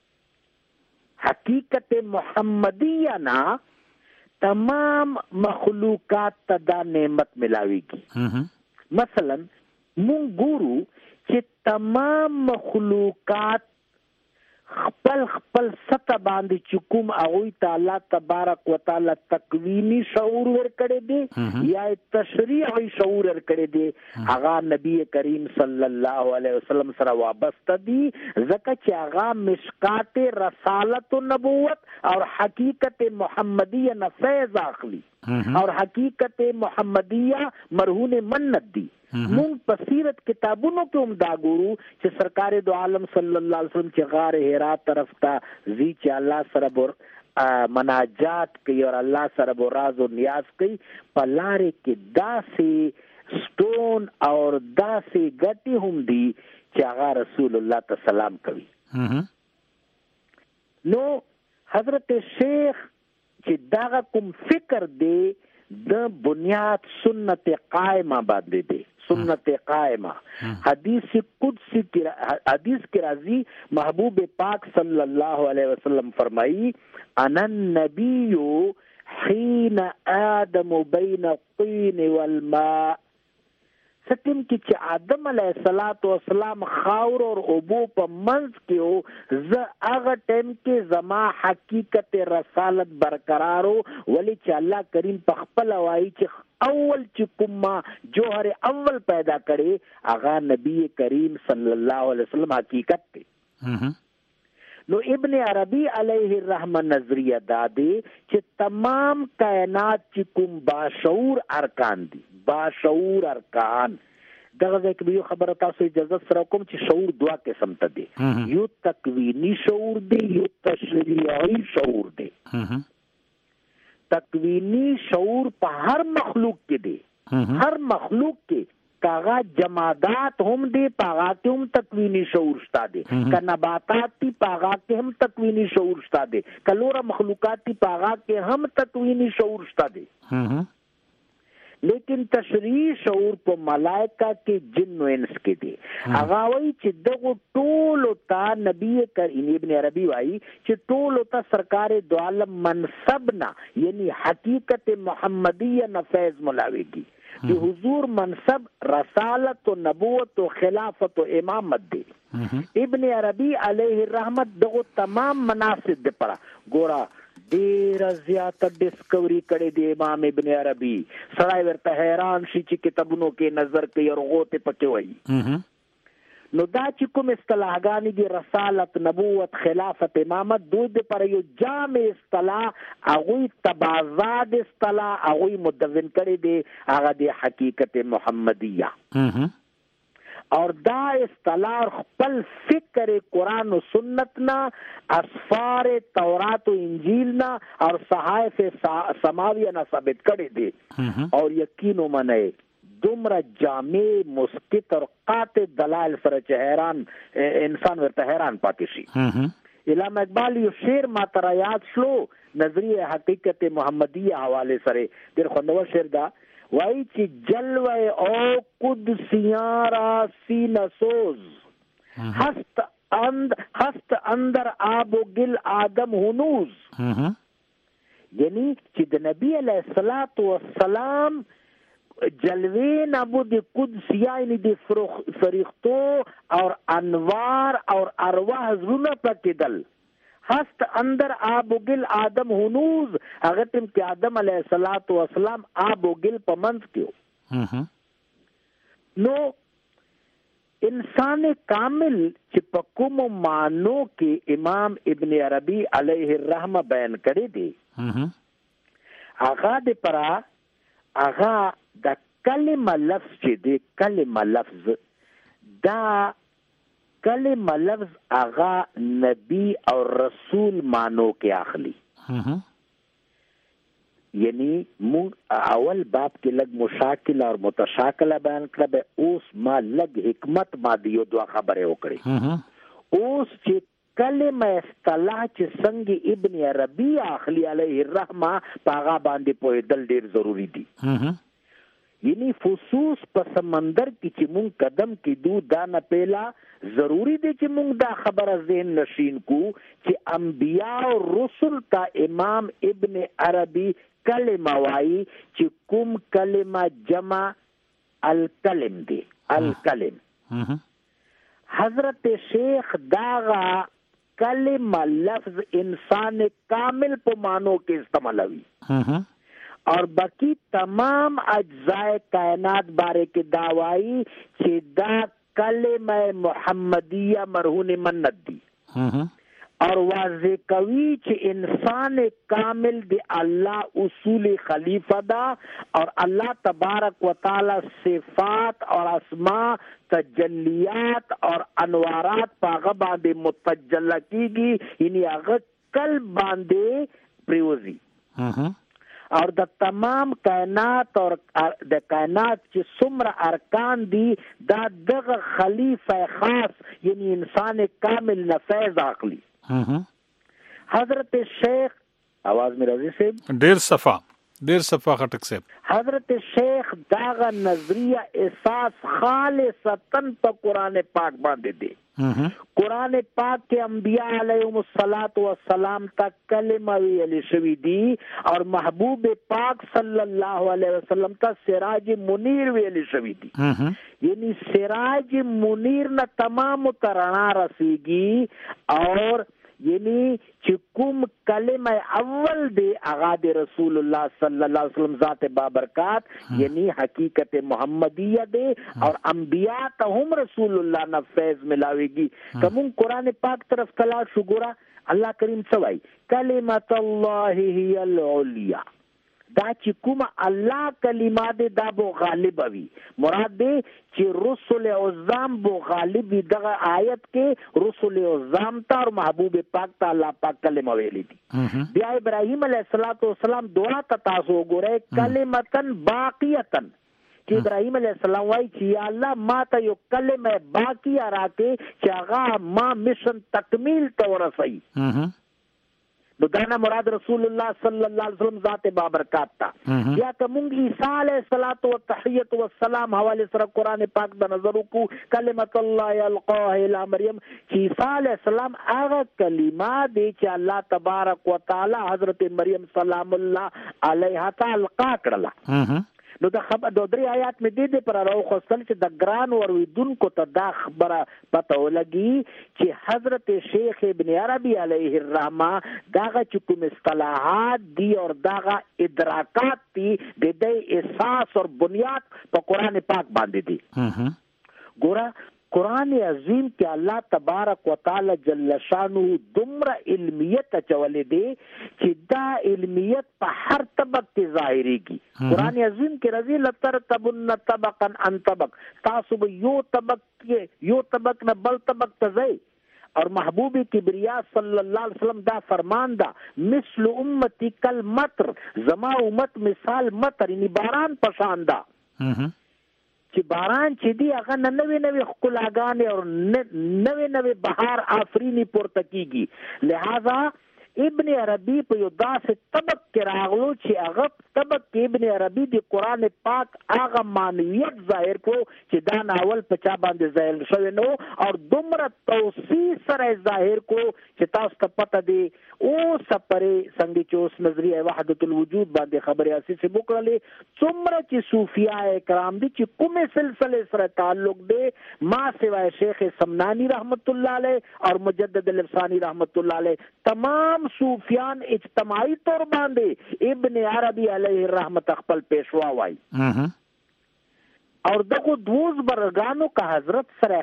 حقیقت محمدیہ نا تمام مخلوقات تا دا نعمت ملاوے گی. مثلا مون گورو چې تمام مخلوقات خپل خپل سطح باندې چې کوم هغوی ته الله تبارک وتعالی تکوینی شعور ورکړی دی یا تشریعی شعور ورکړی دی، هغه نبی کریم صلی الله علیه وسلم سره وابسته دي، ځکه چې هغه مشکات رسالت و نبوت اور حقیقت محمدیه نه فیض اخلي اور حقیقت محمدیه مرهون منت دی. مونږ په سیرت کتابونو کې هم دا ګورو چې سرکار دو عالم صلی الله علیه وسلم چې غار حرا طرف ته زی چې الله سره مناجات کوي اور الله سره راز او نیاز کوي، په لارې کې داسې سټون اور داسې ګټي هم دي چې هغه رسول الله ته سلام کوي. نو حضرت شیخ چې دا کوم فکر دی د بنیاد سنت قائمہ باندې دی، سنت قائمہ. حدیث قدسی کی حدیث کے راضی محبوب پاک صلی اللہ علیہ وسلم فرمائی انا النبی حین آدم بین الطین والماء. ستم کی چې آدم علیہ الصلوۃ والسلام خاور اور اوبو په منځ کې او ز هغه ټیم کې زما حقیقت رسالت برقرارو، ولی چې الله کریم په خپل وایي چې اول چې کوم جوهر اول پیدا کړي هغه نبی کریم صلی الله علیه وسلم حقیقت دی. نو ابن عربی علیہ الرحمہ نظریہ دادے چې تمام کائنات چې کوم باشعور ارکان دي، باشعور ارکان دغه ځکه به خبره تاسو اجازه سره کوم چې شعور دوا قسم ته دي، یو تکوینی شعور دی، یو تشریعی شعور دی. تکوینی شعور په هر مخلوق کې دی، هر مخلوق کې کاغا جمادات هم دی پاغا کې هم تکوینی شعور شتا دی، که نباتات تی پاغا کې هم تکوینی شعور شتا دی، که لورا مخلوقات تی پاغا کې هم تکوینی شعور شتا دی. لیکن تشریعی شعور په ملائکه کې جن و انس کې دی. هغه وایي چې دغه ټولو ته نبی کریم ابن عربی وایي چې ټولو ته سرکار دو عالم منصب نه یعنی حقیقت محمدیه نه فیض ملاویږي. دی حضور منصب رسالت و نبوت و خلافت و امامت دی. ابن عربی علیہ الرحمت دغه تمام مناسب دی پڑا گورا دیر زیادہ ڈسکوری کړي دی امام ابن عربی، سړی ورته حیران شي چې کتابونو کې نظر کوي او غوته پکې وایي. نو دا چې کوم اصطلاحګانی دي رسالت نبوت خلافت امامت دوی د پر یو جامع اصطلاح هغوی تبازاد اصطلاح هغوی مدون کړي دي، هغه د حقیقت محمدیه. اور دا اصطلاح خپل فکر قرآن و سنت نا، اسفار تورات و انجیل نا اور صحائف سماویہ نا ثابت کړي دي. اور یقینو منئ دومره جامع مسکت اور قاطع دلائل سره چې حیران انسان ورته حیران پاتې شي. علامه اقبال یو شعر ما تر یاد شلو نظریه حقیقت محمدیه حواله سره ډېر خوندور شعر دا وایي چې جلوه او قدسیان را سینه سوز هست اندر آب و گل آدم هنوز. یعنی چې د نبی علیہ الصلوۃ والسلام جلوے نبود قدسیہ یعنی دی فریختو اور انوار اور ارواح زرونه پکیدل هست اندر آب و گل آدم هنوز. هغه تم کې آدم علیہ الصلوۃ والسلام آب و گل په منځ کې. نو انسان کامل چې په کوم معنو کې امام ابن عربی علیہ الرحمہ بیان کړی دی، هغه د پرا هغه د کلمه لفظ چې دی کلمه لفظ دا کلمه لفظ اغا نبی او رسول مانو کې اخلي. یعنی مونږ اول باب کې لږ مشاکل او متشاکل بیان کړه، به اوس ما لږ حکمت ما دیو دوه خبره وکړي. اوس چې کلمه اصطلاح چې څنګه ابن عربی اخلي علیه الرحمه پاغا باندې پوهېدل ډیر ضروری دي. یعنی خصوص په سمندر کې چې مونږ قدم کېدو دا نه پیلا ضروری دی چې مونږ دا خبره ذهن نشین کو چې انبیاء او رسل تا امام ابن عربی کلمه وایي چې کوم کلمه جمع الکلم دی. الکلم حضرت شیخ داغا کلمه لفظ انسان کامل په مانو کې استعمالوي اور باقی تمام اجزاء کائنات بارے کې دعوائی چې دا کلمه محمدیہ مرہون منت دی اور واضح کوي چې انسان کامل دی اللہ اصول خلیفہ دا اور اللہ تبارک و تعالی صفات اور اسماء تجلیات اور انوارات پاغه باندې متجلی کیږي، یعنی هغه قلب باندې پریوزی اور د تمام کائنات اور د کائنات چې څومره ارکان دي دا دغه خلیفہ خاص یعنی انسان کامل نه فیض اخلي. حضرت شیخ आवाज میں راضی صاحب ډیر صفا خټک صاحب حضرت شیخ داغه نظریه اساس خالصتن په قران پاک باندې دی. قرآن پاک کے انبیاء علیہم الصلاۃ والسلام تک کلمہ ویل شوی دی اور محبوب پاک صلی اللہ علیہ وسلم تک سراج منیر ویل شوی دی. یعنی سراج منیر نہ تمام ترنا رسیگی اور یعنی چکم کلمہ اول دے اغا دے رسول اللہ صلی اللہ علیہ وسلم ذات بابرکات یعنی حقیقت محمدیہ دے اور انبیاء تہم رسول اللہ نہ فیض ملاوے گی. کمون قرآن پاک طرف کلا شگورا اللہ کریم سوائی کلمت اللہ ہی العلیہ دا چې کوم الله کلمات دا بو غالب وي. مراد دی چې رسول اعظم بو غالب وي. دغه آیت کې رسول اعظم تا اور محبوب پاک تا الله پاک کلمه ویلي دي. بیا ابراهیم علیه السلام دعا تاسو وګورئ کلمتن باقیتن چې ابراهیم علیه السلام وایي چې یا الله ما ته یو کلمه باقیه راکې چې هغه ما مشن تکمیل ته ورسوي. نو دانا مراد رسول اللہ صلی اللہ علیہ وسلم ذات بابرکات تا. یا کمونگ عیسیٰ علیہ الصلاة والتحیت والسلام حوالے سر قرآن پاک دا نظرو کو کلمت اللہ القاہ الى مریم چی عیسیٰ علیہ السلام آغا کلمہ دے چی اللہ تبارک و تعالی حضرت مریم سلام اللہ علیہ تا القا کرلا. نو د خبر د درې آیات مې دې پر راو خپل چې د ګران ورویدونکو ته دا خبره پته ولګي چې حضرت شیخ ابن عربی علیه الرحمه داغه چې کوم اصطلاحات دي او داغه ادراکات دي د دې اساس او بنیاد په قران پاک باندې دي. ګوره قرآن عظیم کې الله تبارک و تعالی جل شانه دمر علمیت چولې دی چې دا علمیت په هر طبق کې ظاهريږي. قرآن عظیم کې رضی لتر تبن طبقا ان طبق تاسو یو طبق نه بل طبق ته ځئ اور محبوب کبریا صلی اللہ علیہ وسلم دا فرمان دا مثل امتی کل مطر زما امت مثال مطر یعنی باران پشان دا چې باران چې دی هغه نوې نوې ښکلاګانې او نوې نوې بهار آفرینی پورته کیږي. لہذا ابن عربی په یو داسې طبق کې راغلو چې هغه طبق کې ابن عربی د قرآن پاک هغه معنویت ظاهر کو چې دا ناول په چا باندې ظاهر شوی نو اور دومره توسیع سره ظاهر کو چې تاسو ته پته دی او سپرې څنګه چې اوس نظریه وحدت الوجود باندې خبرې اساسي وکړلې څومره چې صوفیاء کرام دي چې کومه سلسله سره تعلق دی ما سوای شیخ سمنانی رحمت الله علیه اور مجدد الافسانی رحمت الله علیه تمام صوفیان اجتماعی طور باندې ابن عربی علیه الرحمت خپل پیشوا وای. اور دغه دوز برګانو کا حضرت سره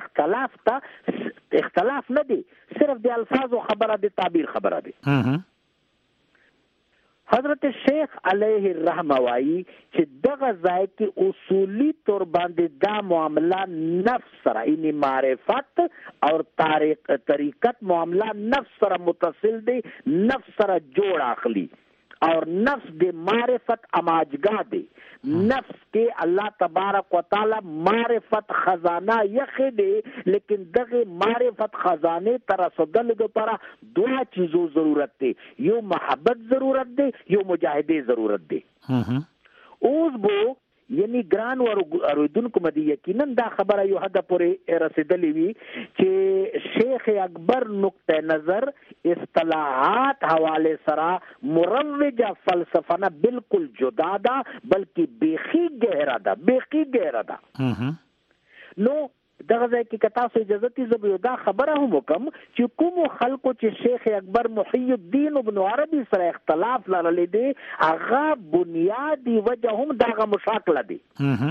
اختلاف نه دی صرف د الفاظ او خبره د تعبیر خبره دی. حضرت شیخ علیه الرحمه وايي چې دغه ځای کې اصولی تور باندې دا معامله نفس سره یعنی معرفت او طریقت معامله نفس سره متصل دی، نفس سره جوړ اخلي اور نفس دے معرفت اماجگاہ دے، نفس کے اللہ تبارک و تعالی معرفت خزانہ یخ دے، لیکن دغه معرفت خزانے ترسدل دو پارا دو چیزوں ضرورت دے، یو محبت ضرورت دے، یو مجاہدے ضرورت دے. اوس بو یعنی ګران اوریدونکو مدي یقینا دا خبره یو حد پورې رسیدلې وي چې شیخ اکبر نقطه نظر اصطلاحات حواله سره مروجه فلسفه نه بالکل جدا ده بلکې بیخي گہرا ده. نو دغه ځای کې کتا سو اجازه تی زبیو دا خبره هم وکم چې کوم خلکو چې شیخ اکبر محی الدین ابن عربی سره اختلاف لرلې دي هغه بنیادی وجه هم دغه مشاکله دي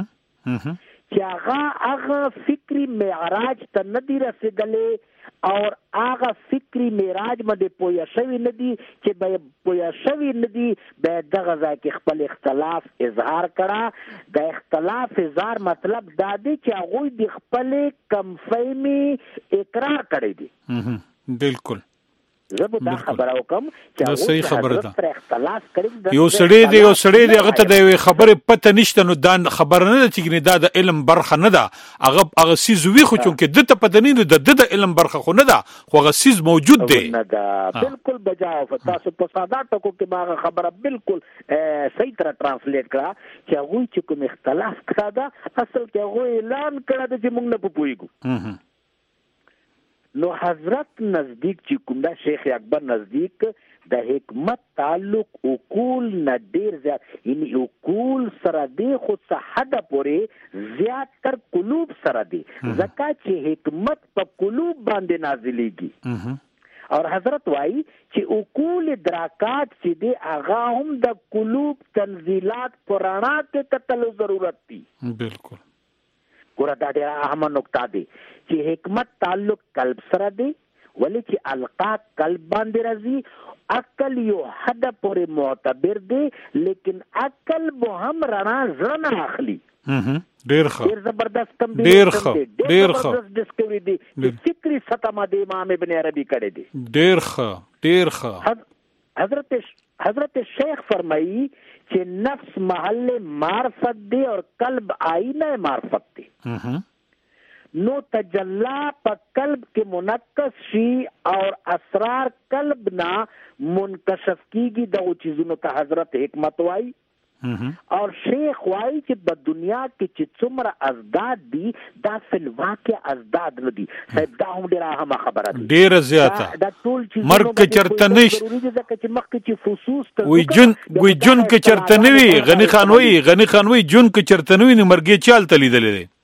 چې هغه فکری معراج ته ندی رسیدلې اور هغه فکری معراج باندې پویا شوی ندی چې به پویا شوی ندی به دغه ځای کې خپل اختلاف اظهار کړه. د اختلاف اظهار مطلب دا دی چې هغه د خپل کم فهمي اقرار کړی دی. بالکل زه دا خبره وکم چې صحیح خبره ده. اختلاف کړی یو سړی دی هغه ته د خبره پته نشته نو دا خبر نه ده چې دا د علم برخه نه ده، هغه سیز وی خو چونکه د ته پته نه ده د علم برخه خو نه ده خو هغه سیز موجود دی. بالکل بجاو تاسو په ساده ټکو کې ما خبره بالکل صحیح طرح ترانسلیټ کړه چې هغه چې کوم اختلاف کړه دا اصل کې هغه اعلان کړه چې موږ نه پوهیږو. نو حضرت نزدیک چې کوم دا شیخ اکبر نزدیک د حکمت تعلق عقول نه ډیر زیات یعنی عقول سره دی خو صحده پورې زیات تر قلوب سره دی ځکه چې حکمت په قلوب باندې نازلېږي. اور حضرت وايي چې عقول ادراکات چې دی هغه هم د قلوب تنزیلات پرانا کې قتل ضرورت دی. بالکل ګوره دا ډېره اهمه نقطه دی چې حکمت تعلق قلب سره دی ولی چې القا قلب باندې راځي عقل یو حد پورې معتبر دی لیکن عقل به هم رڼا زړه نه اخلي. ډېر زبردست کم دی، ډېر زبردست ډسکوري دی چې فکری سطح باندې امام ابن عربی کړی دی. ډېر ښه حضرت شیخ فرمایي چې نفس محل معرفت دی اور قلب آئینہ معرفت دی. نو تجلا په قلب کې منقش شي اور اسرار قلب نه منکشف کیږي د چیزونو ته حضرت حکمت وايي. اور شیخ وايي چې په دنیا کې چې څومره ازداد دي دا فل واقع ازداد نه دي. صاحب دا هم ډیره اهمه خبره ده، ډیره زیاته. دا ټول چې مرګ کې چرته نش ضروري دي ځکه چې مخکې چې فصوص ته وي جون کې چرته نه وي. غنی خان وي جون کې چرته نه وي نو مرګ چال تلیدلې دي.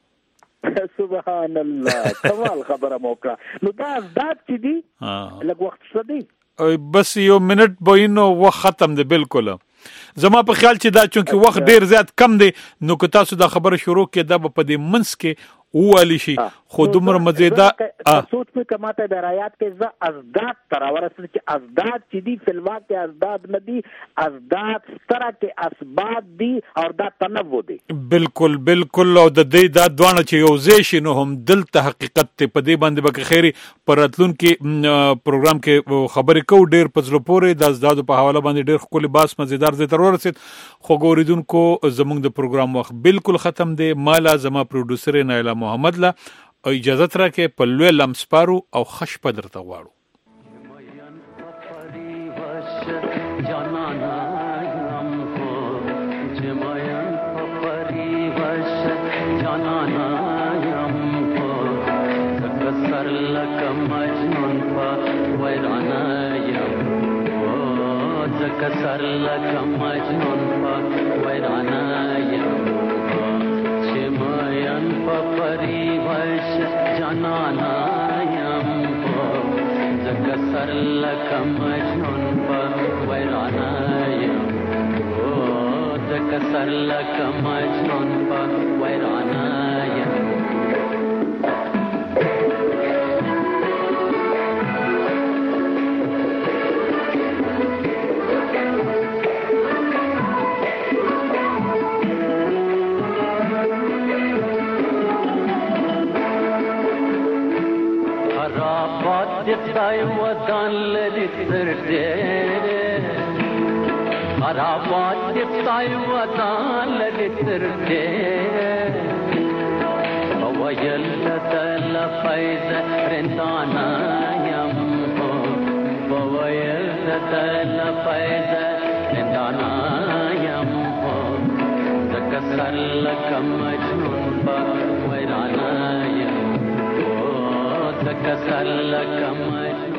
سبحان الله کمال خبره موکړه. نو دا ازداد چې دي لږ وخت څه دی بس یو منټ بوینو وخت ختم دی. بالکل زما په خیال چې دا چونکی وخت ډیر زیات کم دی نو که تاسو دا خبره شروع کې دا په دې منس کې والی شي خو دومره مزیدار سوچ په کماته د رایات کې ز ازداد تر ورسره چې ازداد چې دی فلوا کې ازداد نه دی ازداد ستره کې اسباب دی او دا تنوع دی. بالکل او د دې دا دوانه چې یو ځای شي نو هم دلته حقیقت ته په دې باندې به خیری پراتلون کې پروګرام کې خبرې کو ډیر پزلو پورې د ازداد په حواله باندې ډیر خولي باس مزیدار زی تر ورسید. خو ګوریدونکو زمونږ د پروګرام وخت بالکل ختم دی. مالا زما پروډوسر نایلا محمد لا اجازه تر کې په لوی لمسپارو او خش پدر ته غواړو. کسر لکم مجنون پا ویرانایم چماین پا پریوش جانانایم کسر لکم مجنون پا ویرانایم کسر لکم مجنون پا ویرانایم خرابات بطاي وطال لتركي ويل تل فايز رندانا يمو ويل تل فايز رندانا يمو ذكر لك مجنون ويرانا يمو ذكر لك مجنون